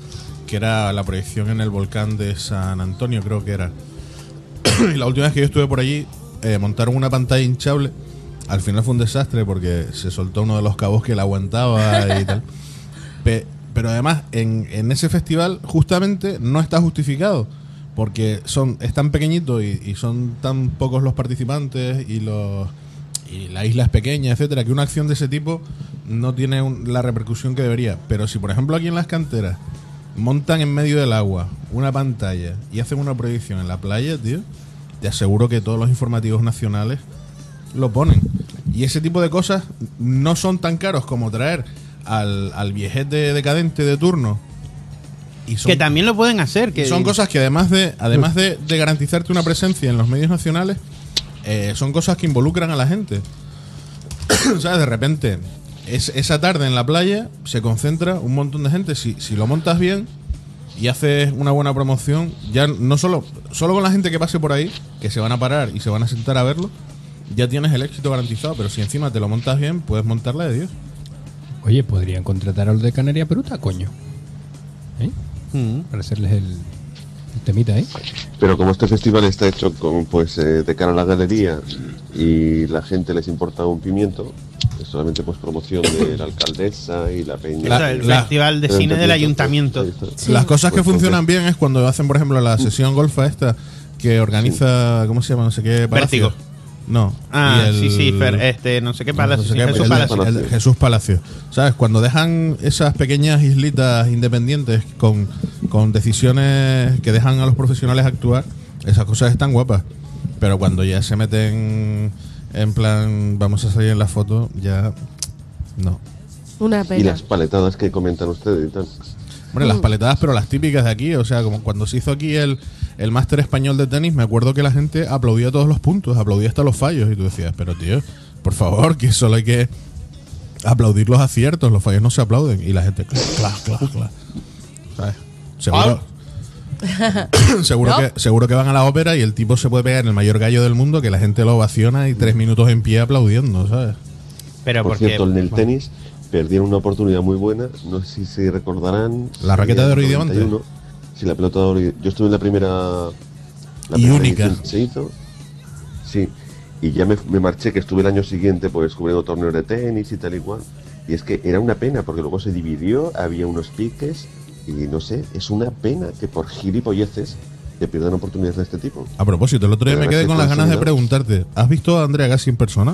que era la proyección en el volcán de San Antonio, creo que era. Y la última vez que yo estuve por allí, montaron una pantalla hinchable. Al final fue un desastre porque se soltó uno de los cabos que la aguantaba y tal. Pero además, en ese festival justamente no está justificado, porque es tan pequeñito y son tan pocos los participantes y la isla es pequeña, etcétera, que una acción de ese tipo no tiene la repercusión que debería. Pero si, por ejemplo, aquí en las canteras montan en medio del agua una pantalla y hacen una proyección en la playa, tío, te aseguro que todos los informativos nacionales lo ponen. Y ese tipo de cosas no son tan caros como traer al viejete decadente de turno. Y que también lo pueden hacer. Que son cosas que además de garantizarte una presencia en los medios nacionales, son cosas que involucran a la gente. ¿Sabes? De repente, esa tarde en la playa se concentra un montón de gente. Si lo montas bien y haces una buena promoción, ya no solo con la gente que pase por ahí, que se van a parar y se van a sentar a verlo, ya tienes el éxito garantizado. Pero si encima te lo montas bien, puedes montarla de Dios. Oye, podrían contratar a los de Canarias Bruta, coño. Para hacerles el temita, ¿eh? Pero como este festival está hecho con, pues, de cara a la galería y la gente les importa un pimiento, es solamente pues promoción de la alcaldesa y la peña. El festival de cine del ayuntamiento. Sí. Las cosas que Pues, funcionan bien es cuando hacen, por ejemplo, la sesión golfa esta que organiza, ¿cómo se llama? No sé qué palacio. Vértigo. No. Ah, Y sí, no sé qué palacio. no sé qué, Jesús el- Palacio. el Jesús Palacio. ¿Sabes? Cuando dejan esas pequeñas islitas independientes con decisiones que dejan a los profesionales actuar, esas cosas están guapas. Pero cuando ya se meten en plan, vamos a salir en la foto, ya no. Una Y pena. las paletadas que comentan ustedes y tal. Hombre, las paletadas, pero las típicas de aquí. O sea, como cuando se hizo aquí el máster español de tenis, me acuerdo que la gente aplaudía todos los puntos, aplaudía hasta los fallos. Y tú decías, pero tío, por favor, que solo hay que aplaudir los aciertos, los fallos no se aplauden. Y la gente, clac. ¿Sabes? Seguro que van a la ópera y el tipo se puede pegar en el mayor gallo del mundo, que la gente lo ovaciona y 3 minutos en pie aplaudiendo, ¿sabes? Pero Por porque cierto, en el tenis perdieron una oportunidad muy buena. No sé si se recordarán. La raqueta de oro y en el diamante. 91. Sí, la pelota de oro. Yo estuve en la primera. La Y primera única. edición que se hizo. Sí. Y ya me marché, que estuve el año siguiente pues cubriendo torneos de tenis y tal y cual. Y es que era una pena, porque luego se dividió, había unos piques. Y no sé, es una pena que por gilipolleces te pierdan oportunidades de este tipo. A propósito, el otro día me quedé con las ganas de preguntarte, ¿has visto a Andrea Gassi en persona?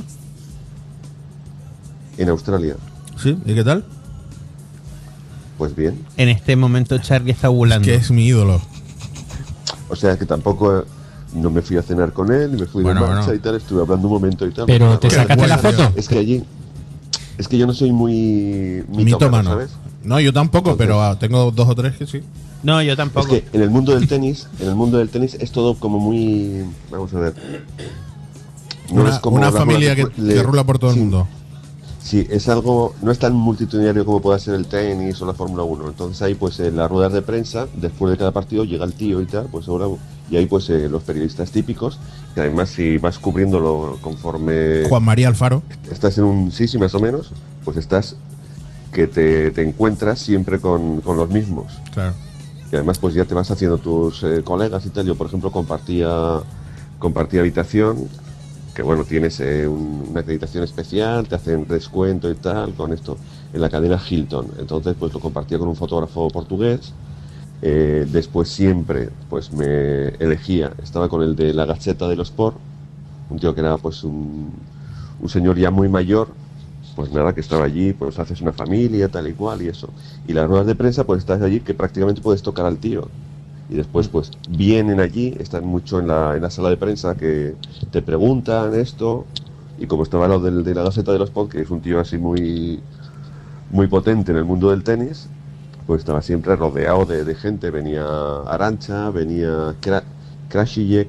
En Australia, ¿Sí? ¿Y qué tal? pues bien. en este momento Charlie está ovulando. Que es mi ídolo. O sea que tampoco no me fui a cenar con él, ni me fui Bueno, de marcha bueno. y tal, estuve hablando un momento y tal. Pero Una te cosa- sacaste la foto. Es que allí, es que yo no soy muy Mitómano. ¿sabes? No, yo tampoco, Entonces- pero tengo 2 o 3 que sí. No, yo Es tampoco. que en el mundo del tenis, es todo como muy, vamos a ver. No Una, es como una la familia rueda que rula por todo sí, el mundo. Sí, es algo, no es tan multitudinario como pueda ser el tenis o la Fórmula 1. Entonces ahí pues en las ruedas de prensa, después de cada partido llega el tío y tal, pues ahora, y ahí pues los periodistas típicos, que además si vas cubriéndolo conforme Juan María Alfaro. estás en un, sí, más o menos, pues estás que te encuentras siempre con los mismos. Claro. Y además pues ya te vas haciendo tus colegas y tal. Yo por ejemplo compartía habitación, que bueno, tienes una acreditación especial, te hacen descuento y tal con esto en la cadena Hilton. Entonces pues lo compartía con un fotógrafo portugués. Después siempre pues me elegía, estaba con el de la Gaceta de los Sport, un tío que era pues un señor ya muy mayor. Pues nada, que estaba allí, pues haces una familia, tal y cual y eso. Y las ruedas de prensa, pues estás allí que prácticamente puedes tocar al tío. Y después, pues vienen allí, están mucho en la sala de prensa, que te preguntan esto. Y como estaba lo de la Gaceta de los Sport, que es un tío así muy potente en el mundo del tenis, pues estaba siempre rodeado de gente. Venía Arantxa, venía Krajicek.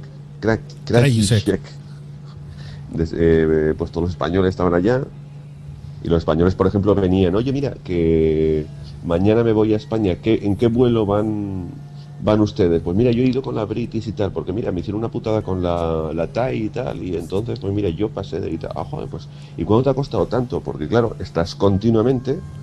Pues todos los españoles estaban allá. Y los españoles, por ejemplo, venían, oye, mira, que mañana me voy a España, ¿en qué vuelo van ustedes? Pues mira, yo he ido con la British y tal, porque mira, me hicieron una putada con la Thai y tal, y entonces, pues mira, yo pasé de y tal. Ah, joder, pues, ¿y cuánto te ha costado tanto? Porque claro, estás continuamente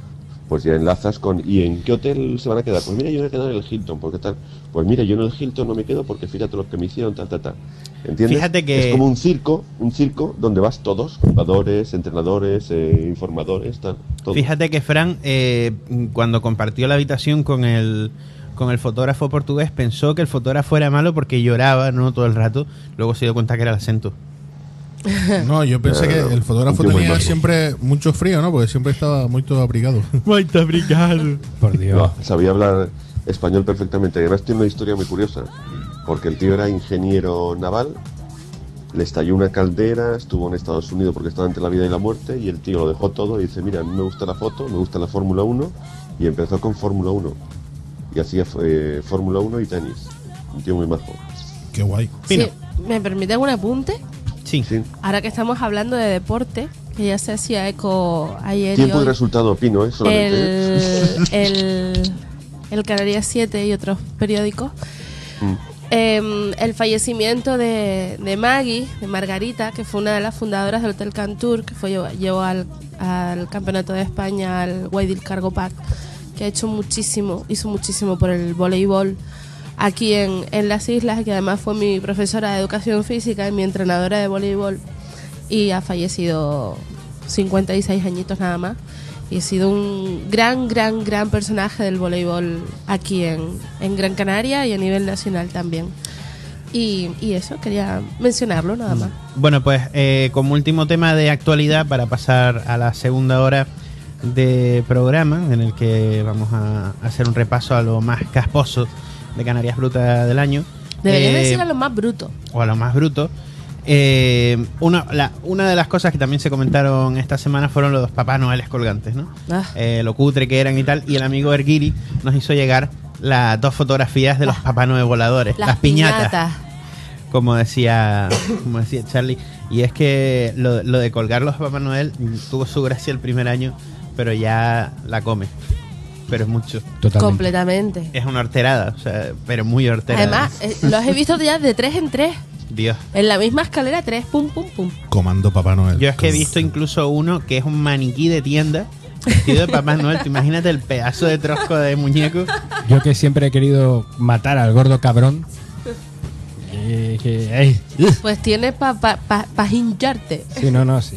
pues ya enlazas con ¿y en qué hotel se van a quedar? Pues mira, yo me voy a quedar en el Hilton, ¿por qué tal? Pues mira, yo en el Hilton no me quedo porque fíjate lo que me hicieron, tal. ¿Entiendes? Fíjate que- es como un circo donde vas todos, jugadores, entrenadores, informadores, tal, todo. Fíjate que Fran, cuando compartió la habitación con el fotógrafo portugués, pensó que el fotógrafo era malo porque lloraba, ¿no? Todo el rato. Luego se dio cuenta que era el acento. No, yo pensé que el fotógrafo un tío muy tenía majo. siempre mucho frío, ¿no? Porque siempre estaba muy todo abrigado. Muy obrigado. Por Dios. No, sabía hablar español perfectamente. Además tiene una historia muy curiosa, porque el tío era ingeniero naval, le estalló una caldera, estuvo en Estados Unidos porque estaba entre la vida y la muerte, y el tío lo dejó todo y dice, mira, a mí me gusta la foto, me gusta la Fórmula 1, y empezó con Fórmula 1. Y hacía Fórmula 1 y tenis. Un tío muy majo. Qué guay. Pino. Sí, ¿me permiten un apunte? Sí. Sí. Ahora que estamos hablando de deporte, que ya se hacía eco ayer y Tiempo y hoy, resultado, Pino, solamente. el Canarias 7 y otros periódicos, Mm. el fallecimiento de Maggie, de Margarita, que fue una de las fundadoras del Hotel Cantur, que llevó al Campeonato de España, al Guaidil Cargo Pack, que hizo muchísimo por el voleibol aquí en las islas, que además fue mi profesora de educación física y mi entrenadora de voleibol, y ha fallecido 56 añitos nada más, y ha sido un gran personaje del voleibol aquí en Gran Canaria y a nivel nacional también. Y eso, quería mencionarlo nada más. Bueno, pues como último tema de actualidad, para pasar a la segunda hora de programa, en el que vamos a hacer un repaso a lo más casposo de Canarias Brutas del año. Deberías decir a lo más bruto. O a lo más bruto. Una de las cosas que también se comentaron esta semana fueron los Papá Noeles colgantes, ¿no? Ah. Lo cutre que eran y tal. Y el amigo Erguiri nos hizo llegar las dos fotografías de los Papá Noel voladores, las piñatas, como decía Charlie. Y es que lo de colgar los Papá Noel tuvo su gracia el primer año, pero ya la come. Pero es mucho. Totalmente. Completamente. Es una horterada, o sea, pero muy horterada. Además, los he visto ya de 3 en 3. Dios. En la misma escalera, 3, pum, pum, pum. Comando Papá Noel. Yo es que he visto incluso uno que es un maniquí de tienda vestido de Papá Noel. Tú imagínate el pedazo de trosco de muñeco. Yo que siempre he querido matar al gordo cabrón. Pues tiene pa hincharte. Sí, no, sí.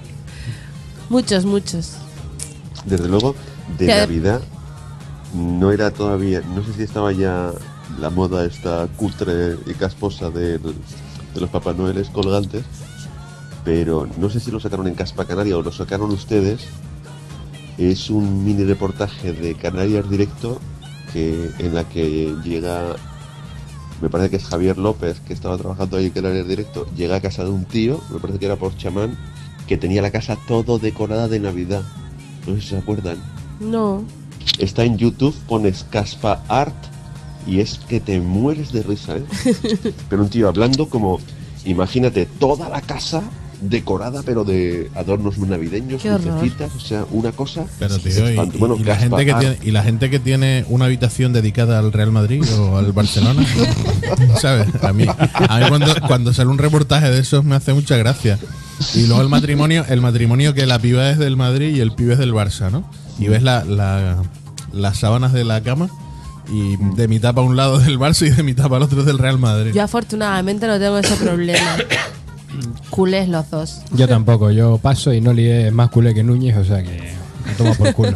Muchos. Desde luego, de Que- Navidad no era todavía, no sé si estaba ya la moda esta cutre y casposa de los Papá Noeles colgantes, pero no sé si lo sacaron en Caspa Canaria o lo sacaron ustedes. Es un mini reportaje de Canarias Directo en la que llega, me parece que es Javier López, que estaba trabajando ahí en Canarias Directo, llega a casa de un tío, me parece que era por chamán, que tenía la casa todo decorada de Navidad. No sé si se acuerdan. No. Está en YouTube, pones Caspa Art y es que te mueres de risa, ¿eh? Pero un tío hablando como, imagínate, toda la casa decorada pero de adornos navideños, Qué horror. lucecitas, o sea, una cosa. Pero tío, espanto. Bueno, y la Caspa gente que Art. tiene, y la gente que tiene una habitación dedicada al Real Madrid o al Barcelona, ¿sabes? A mí cuando sale un reportaje de esos me hace mucha gracia. Y luego el matrimonio que la piba es del Madrid y el pibe es del Barça, ¿no? Y ves las sábanas de la cama y de mitad para un lado del Barça y de mitad para el otro del Real Madrid. Yo afortunadamente no tengo ese problema. Culés los dos. Yo tampoco, yo paso y Noli es más culé que Núñez, o sea que me toma por culo.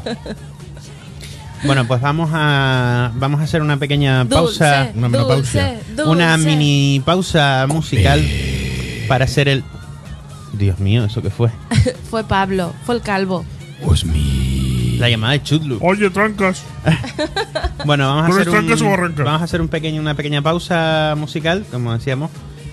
Bueno, pues vamos a hacer una pequeña pausa. Dulce, una menopausia. dulce. Una mini pausa musical para hacer el... Dios mío, ¿eso qué fue? Fue Pablo, fue el calvo. La llamada de Chutlu. Oye, trancas. Bueno, vamos a ¿Tú hacer, eres trancas o barrancas? vamos a hacer una pequeña pausa musical, como decíamos.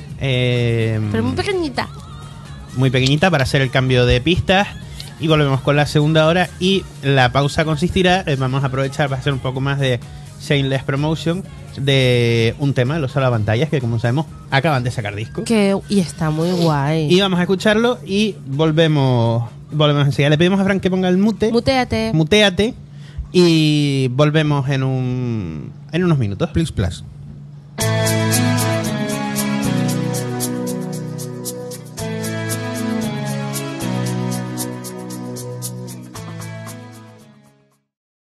Pero muy pequeñita. Muy pequeñita para hacer el cambio de pistas. Y volvemos con la segunda hora. Y la pausa consistirá, vamos a aprovechar para hacer un poco más de Shameless Promotion de un tema de los Salapantallas, que como sabemos acaban de sacar disco. Y está muy guay. Y vamos a escucharlo y volvemos enseguida. Le pedimos a Fran que ponga el mute. Muteate. Muteate. Y volvemos en unos minutos. Please, plus.